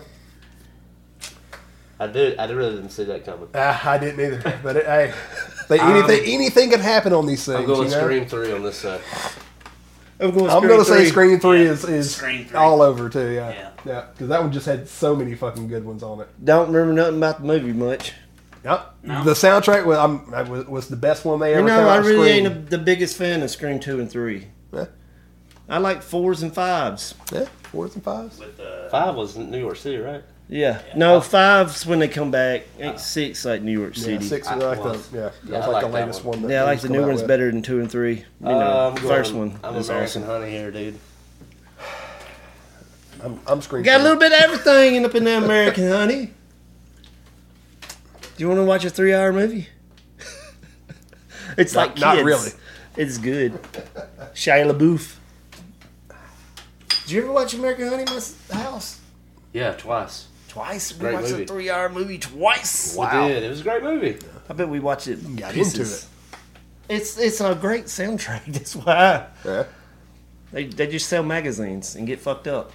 Speaker 9: I really didn't see that coming.
Speaker 7: I didn't either. But anything could happen on these things.
Speaker 9: I'm going
Speaker 7: you know?
Speaker 9: Scream 3 on this side.
Speaker 10: I'm going
Speaker 7: to say
Speaker 10: Scream 3.
Speaker 7: Scream 3
Speaker 8: Yeah.
Speaker 7: is
Speaker 8: Scream 3.
Speaker 7: all over too. Yeah,
Speaker 8: Yeah.
Speaker 7: yeah. Because that one just had so many fucking good ones on it.
Speaker 10: Don't remember nothing about the movie much.
Speaker 7: Yep.
Speaker 8: No.
Speaker 7: The soundtrack was the best one they ever.
Speaker 10: You know,
Speaker 7: came
Speaker 10: I
Speaker 7: out of
Speaker 10: really
Speaker 7: Scream.
Speaker 10: ain't the biggest fan of Scream 2 and 3.
Speaker 7: Yeah.
Speaker 10: I like 4s and 5s.
Speaker 7: Yeah, 4s and 5s.
Speaker 8: with
Speaker 9: 5 was in New York City, right?
Speaker 10: Yeah. No, 5's when they come back. Ain't 6 like New York
Speaker 7: Yeah,
Speaker 10: City.
Speaker 7: 6
Speaker 9: I
Speaker 7: is like
Speaker 9: was.
Speaker 7: the
Speaker 9: Yeah,
Speaker 7: that's
Speaker 9: I
Speaker 7: like the
Speaker 9: like that
Speaker 7: latest
Speaker 9: one.
Speaker 7: one.
Speaker 10: Yeah, I like
Speaker 7: that
Speaker 10: the
Speaker 7: he's
Speaker 10: new
Speaker 7: come out
Speaker 10: ones
Speaker 7: with.
Speaker 10: better than 2 and 3. You know,
Speaker 9: I'm
Speaker 10: first
Speaker 9: going-
Speaker 10: one.
Speaker 9: I'm
Speaker 10: is
Speaker 9: American
Speaker 10: awesome.
Speaker 9: Honey here, dude.
Speaker 7: I'm Scream.
Speaker 10: Got a
Speaker 7: 3.
Speaker 10: little bit of everything up in that American Honey. Do you want to watch a 3-hour movie? It's like kids.
Speaker 7: Not really.
Speaker 10: It's good. Shia LaBeouf. Did you ever watch American Honey, My House?
Speaker 9: Yeah, twice.
Speaker 10: Twice? We
Speaker 9: Great
Speaker 10: watched
Speaker 9: movie.
Speaker 10: a 3-hour movie twice.
Speaker 9: We did. It was a great movie.
Speaker 10: I bet we watched it.
Speaker 7: Got
Speaker 10: pieces.
Speaker 7: into it.
Speaker 10: It's a great soundtrack. That's why.
Speaker 7: Yeah.
Speaker 10: They just sell magazines and get fucked up.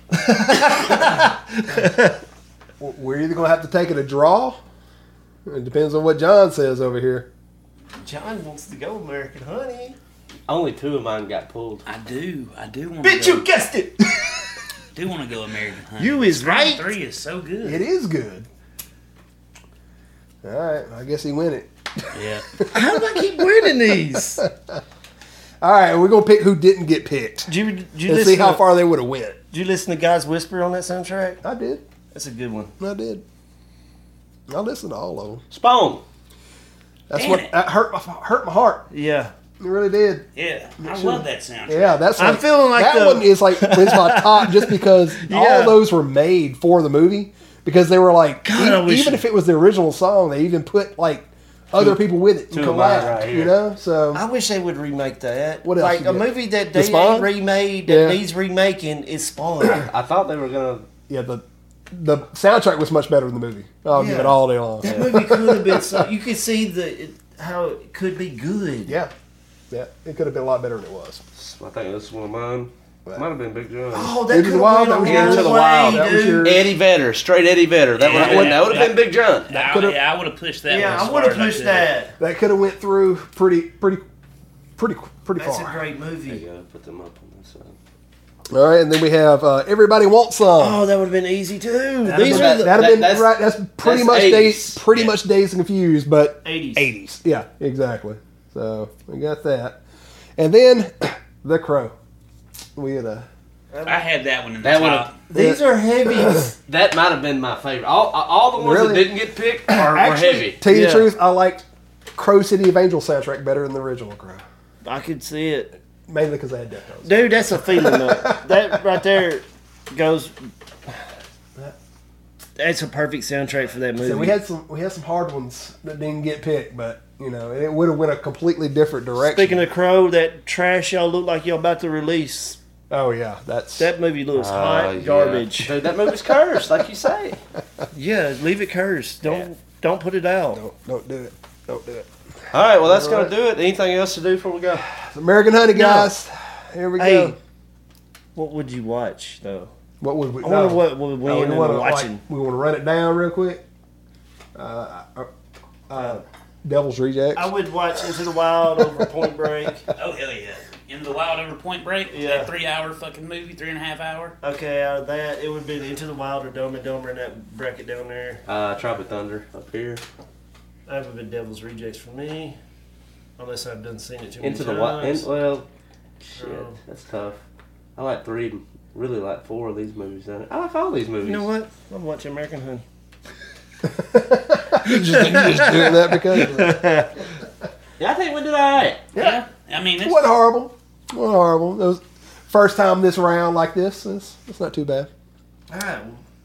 Speaker 7: We're either gonna have to take it a draw. It depends on what John says over here.
Speaker 10: John wants to go American Honey.
Speaker 9: Only 2 of mine got pulled.
Speaker 8: I do want to
Speaker 10: Bitch, you guessed it!
Speaker 8: do want to go American Honey.
Speaker 10: You is right.
Speaker 8: 3 is so good.
Speaker 7: It is good. All right, I guess he win it.
Speaker 8: Yeah.
Speaker 10: How do I keep winning these?
Speaker 7: All right, we're gonna pick who didn't get picked.
Speaker 10: Did you
Speaker 7: and see how far they would have went.
Speaker 10: Did you listen to Guys Whisper on that soundtrack?
Speaker 7: I did.
Speaker 10: That's a good one.
Speaker 7: I did. I listened to all of them.
Speaker 9: Spawn.
Speaker 7: That's that hurt my heart.
Speaker 10: Yeah.
Speaker 7: It really did.
Speaker 8: Yeah, I love that soundtrack.
Speaker 7: Yeah, that's.
Speaker 10: I'm feeling like
Speaker 7: that one is like is my top just because all those were made for the movie because they were like even if it was the original song, they even put like other people with it and collab. Right, you know, so
Speaker 10: I wish they would remake that.
Speaker 7: What else?
Speaker 10: Like a movie that they ain't remade that needs remaking is Spawn.
Speaker 9: I thought they were gonna.
Speaker 7: Yeah, the soundtrack was much better than the movie. I'll give it all day long.
Speaker 10: That movie could have been so. You could see how it could be good.
Speaker 7: Yeah, it could have been a lot better than it was.
Speaker 9: I think this is one of mine. Might have been Big John.
Speaker 10: Oh, that could have been
Speaker 9: Into the Wild. Eddie Vedder, straight Eddie Vedder. That would have been Big John.
Speaker 8: I would have pushed that.
Speaker 10: Yeah, I would have pushed that.
Speaker 7: That could have went through pretty far.
Speaker 10: That's a great movie.
Speaker 9: There you go. Put them up on this side.
Speaker 7: All right, and then we have Everybody Wants Some.
Speaker 10: Oh, that would have been easy too.
Speaker 7: That's pretty much
Speaker 9: 80s.
Speaker 7: much Dazed and Confused, but
Speaker 10: 80s.
Speaker 7: Yeah, exactly. So we got that, and then The Crow. We had
Speaker 8: I had that one in the top.
Speaker 10: These are heavy.
Speaker 9: That might have been my favorite. All the ones that didn't get picked were heavy.
Speaker 7: Tell you the truth, I liked Crow City of Angels soundtrack better than the original Crow.
Speaker 10: I could see it.
Speaker 7: Mainly because they had Deftones.
Speaker 10: Dude, that's a feeling though. That right there goes. That's a perfect soundtrack for that movie.
Speaker 7: So we had some hard ones that didn't get picked, but it would have went a completely different direction.
Speaker 10: Speaking of Crow, that trash y'all look like y'all about to release.
Speaker 7: Oh yeah, that
Speaker 10: movie looks hot garbage.
Speaker 9: Dude, that movie's cursed, like you say.
Speaker 10: Yeah, leave it cursed. Don't put it out.
Speaker 7: Don't do it. Don't do it.
Speaker 9: All right, well that's gonna do it. Anything else to do before we go?
Speaker 7: American Honey, guys. Here we go.
Speaker 10: What would you watch though?
Speaker 7: What would we?
Speaker 10: I wonder what would we end up watching.
Speaker 7: We want to run it down real quick. Devil's Rejects.
Speaker 10: I would watch Into the Wild over Point Break.
Speaker 8: Oh hell yeah! Into the Wild over Point Break.
Speaker 10: Yeah,
Speaker 8: that 3-hour fucking movie, 3.5 hour.
Speaker 10: Okay, out of that, it would be Into the Wild or Dumb and Dumber in that bracket down there.
Speaker 9: Tropic Thunder up here.
Speaker 10: That would have been Devil's Rejects for me, unless I've done seen it too many
Speaker 9: Into
Speaker 10: times.
Speaker 9: the Wild. Shit, that's tough. I like 3, really like 4 of these movies. I like all these movies.
Speaker 10: You know what? I'm watching American Honey.
Speaker 7: you just doing that because of it.
Speaker 9: Yeah, I think we did all right.
Speaker 8: Yeah. I mean,
Speaker 7: it wasn't horrible. It wasn't horrible. It was first time this round like this. It's not too bad.
Speaker 10: All right.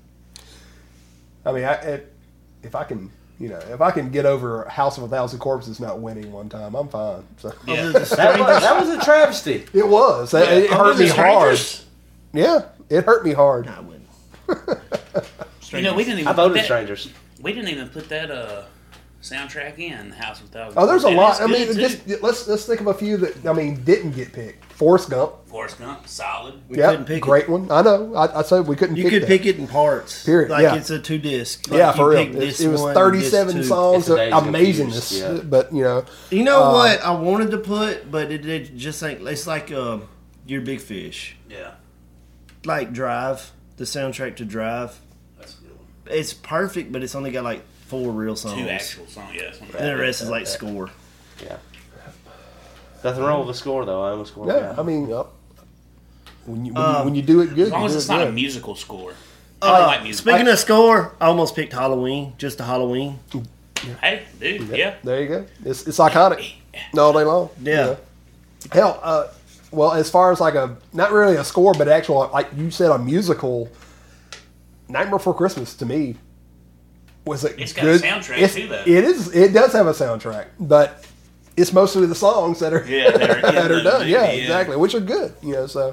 Speaker 7: I mean, if I can get over House of a Thousand Corpses not winning one time, I'm fine. So.
Speaker 8: Yeah.
Speaker 9: that was a travesty.
Speaker 7: It was. It hurt me hard. Yeah, it hurt me hard.
Speaker 10: I wouldn't.
Speaker 8: We didn't even.
Speaker 9: I voted Strangers.
Speaker 8: We didn't even put that soundtrack in House of Thousand.
Speaker 7: Oh, there's a lot. I mean,
Speaker 8: just
Speaker 7: let's think of a few that didn't get picked. Forrest Gump,
Speaker 8: solid.
Speaker 10: We couldn't pick
Speaker 7: great
Speaker 10: it.
Speaker 7: one. I know. I said we couldn't.
Speaker 10: You could pick it in parts.
Speaker 7: Period.
Speaker 10: Like it's a 2-disc. Like
Speaker 7: yeah, for real.
Speaker 10: It
Speaker 7: was 37 songs of amazingness.
Speaker 9: Yeah.
Speaker 7: But
Speaker 10: you know what I wanted to put, but it just ain't. It's like Your Big Fish.
Speaker 8: Yeah.
Speaker 10: Like Drive, the soundtrack to Drive.
Speaker 8: That's a good one.
Speaker 10: It's perfect, but it's only got like 4 real songs.
Speaker 8: 2 actual songs, yes.
Speaker 10: And the rest is like score.
Speaker 9: Yeah. Nothing wrong with a score though. I'm a score guy.
Speaker 7: I mean, when you do it good,
Speaker 8: as long as it's not a musical score. I don't like music.
Speaker 10: Speaking of score, I almost picked Halloween, just a Halloween.
Speaker 8: Hey, dude, yeah.
Speaker 7: There you go. It's iconic all day long.
Speaker 10: Yeah.
Speaker 7: Hell, well, as far as like not really a score, but actual, like you said, a musical, Nightmare Before Christmas to me was a
Speaker 8: It's
Speaker 7: good.
Speaker 8: got a soundtrack too, though.
Speaker 7: It does have a soundtrack, but it's mostly the songs that are
Speaker 8: that are
Speaker 7: that are done.
Speaker 8: movie,
Speaker 7: Yeah, exactly, which are good. So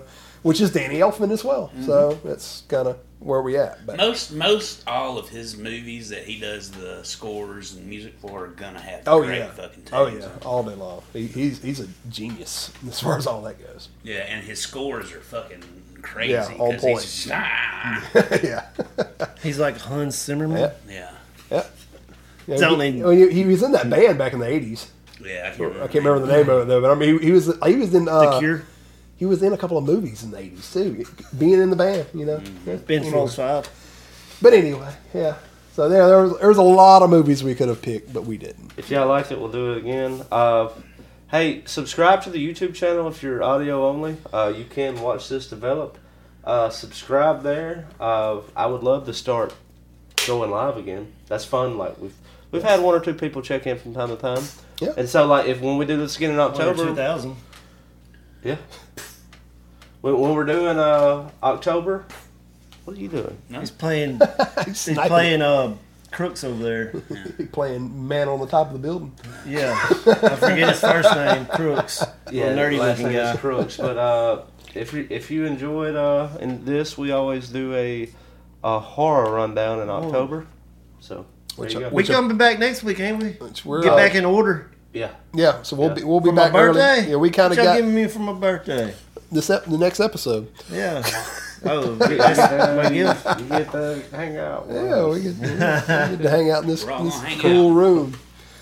Speaker 7: which is Danny Elfman as well. So that's kind of where we at. But
Speaker 8: Most all of his movies that he does the scores and music for are gonna have great fucking tunes.
Speaker 7: Oh yeah, all day long. He's a genius as far as all that goes.
Speaker 8: Yeah, and his scores are fucking crazy.
Speaker 7: Yeah, on point.
Speaker 8: He's,
Speaker 7: Yeah.
Speaker 10: He's like Hans Zimmerman.
Speaker 8: Yeah.
Speaker 10: Tell me.
Speaker 7: He was in that band back in the 80s.
Speaker 8: Yeah,
Speaker 7: I can't remember the name of it though, but I mean he was in
Speaker 10: The Cure.
Speaker 7: He was in a couple of movies in the 80s too, being in the band, you know.
Speaker 10: Ben Folds 5.
Speaker 7: But anyway, yeah. So there was a lot of movies we could have picked, but we didn't.
Speaker 9: If y'all liked it, we'll do it again. Hey, subscribe to the YouTube channel if you're audio only. You can watch this develop. Subscribe there. I would love to start going live again. That's fun. Like we've had 1 or 2 people check in from time to time.
Speaker 7: Yeah.
Speaker 9: And so like when we do this again in October,
Speaker 10: 2000.
Speaker 9: Yeah. When we're doing October, what are you doing?
Speaker 10: He's playing. He's
Speaker 7: sniping.
Speaker 10: playing Crooks over there.
Speaker 7: Playing Man on the Top of the Building.
Speaker 10: Yeah, I forget his first name. Crooks.
Speaker 9: Yeah,
Speaker 10: nerdy
Speaker 9: last
Speaker 10: looking
Speaker 9: name
Speaker 10: guy.
Speaker 9: is Crooks. But if you enjoyed in this, we always do a horror rundown in October. So there you go.
Speaker 10: We coming back next week, ain't we?
Speaker 7: We're,
Speaker 10: Get back in order.
Speaker 9: Yeah.
Speaker 7: Yeah. So we'll be
Speaker 10: For
Speaker 7: back
Speaker 10: my birthday.
Speaker 7: early. Yeah, we kind of
Speaker 10: What y'all
Speaker 7: got
Speaker 10: giving me for my birthday.
Speaker 7: the next episode.
Speaker 10: Yeah. Oh,
Speaker 9: You get to hang out.
Speaker 7: Yeah, we get to hang out in this
Speaker 8: We're all gonna hang
Speaker 7: cool
Speaker 8: out.
Speaker 7: room.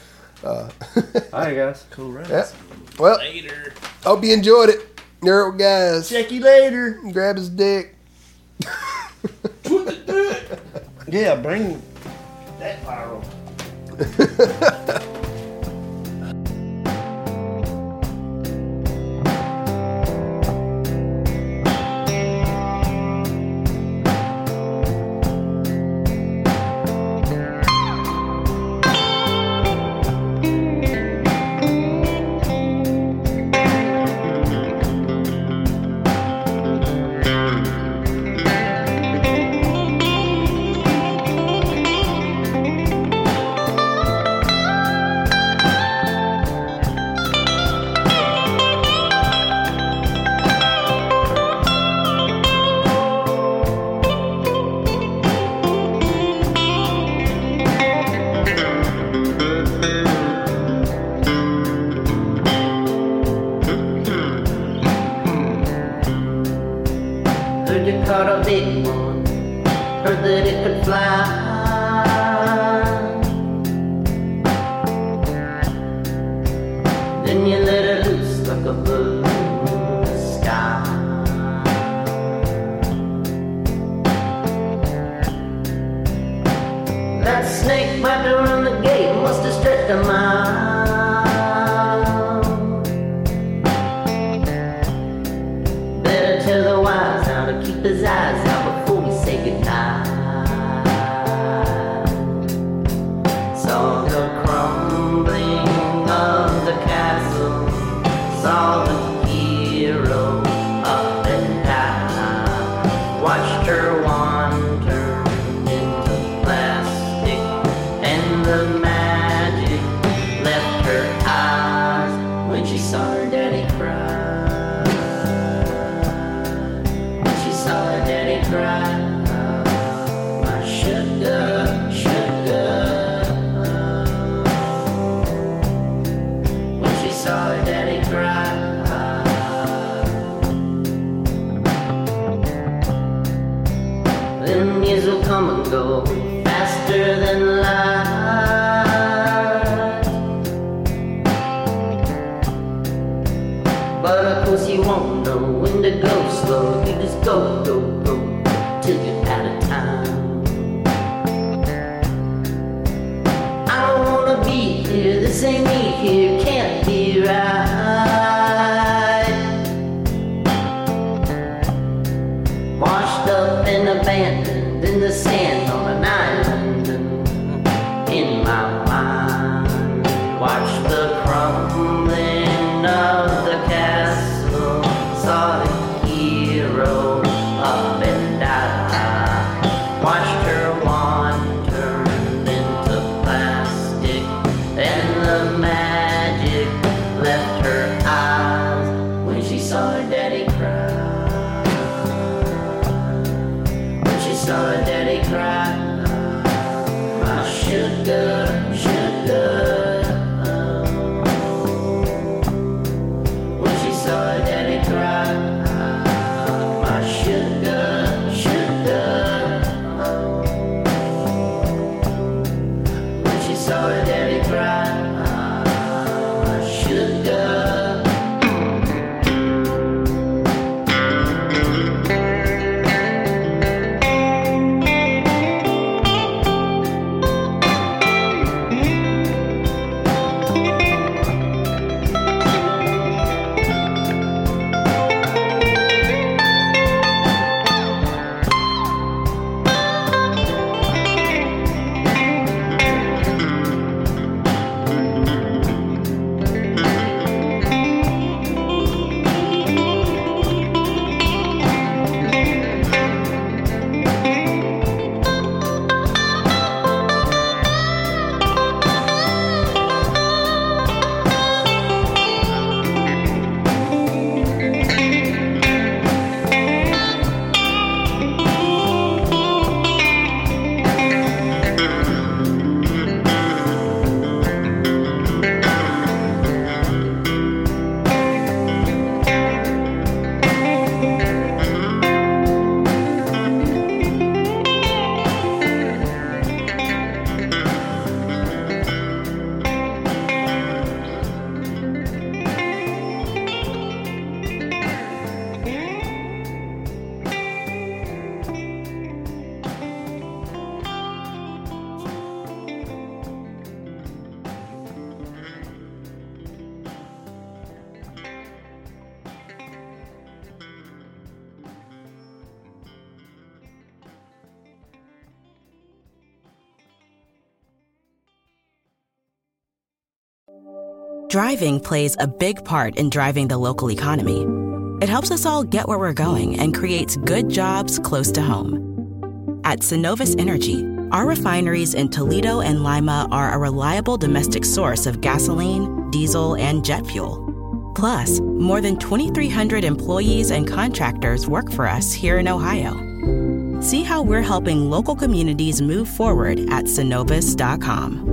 Speaker 9: Hi guys.
Speaker 10: Cool, right?
Speaker 7: Yeah. Well,
Speaker 8: Later.
Speaker 7: hope you enjoyed it. Neural guys.
Speaker 10: Check you later.
Speaker 7: Grab his dick.
Speaker 10: Yeah, bring that viral.
Speaker 13: Heard you caught a big one, heard that it could fly. Then you let it loose like a bird in the sky. That snake bite around the gate must have stretched a mile. Better tell the wise how to keep his eyes out before we say goodnight. Saw the crumbling of the castle, saw the hero up and down, watched her wander into plastic, and the magic left her eyes when she saw her daddy cry. She saw her daddy cry. My sugar, sugar. When she saw her daddy cry. Then years will come and go faster than light. But of course you won't know when to go slow. You just go, go, go till you're out of time. I don't wanna be here, this ain't me here, can't be right. Washed up and abandoned in the sand on an island. In my mind, watch the crumbling of the castle. Saw the hero up and down. Watched her wander into plastic, and the magic left her
Speaker 2: Driving plays a big part in driving the local economy. It helps us all get where we're going and creates good jobs close to home. At Synovus Energy, our refineries in Toledo and Lima are a reliable domestic source of gasoline, diesel, and jet fuel. Plus, more than 2,300 employees and contractors work for us here in Ohio. See how we're helping local communities move forward at Synovus.com.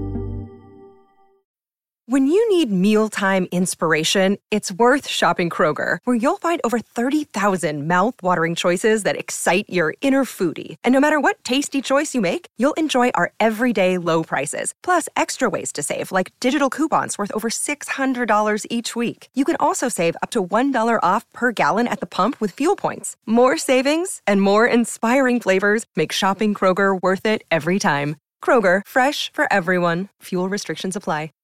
Speaker 14: When you need mealtime inspiration, it's worth shopping Kroger, where you'll find over 30,000 mouth-watering choices that excite your inner foodie. And no matter what tasty choice you make, you'll enjoy our everyday low prices, plus extra ways to save, like digital coupons worth over $600 each week. You can also save up to $1 off per gallon at the pump with fuel points. More savings and more inspiring flavors make shopping Kroger worth it every time. Kroger, fresh for everyone. Fuel restrictions apply.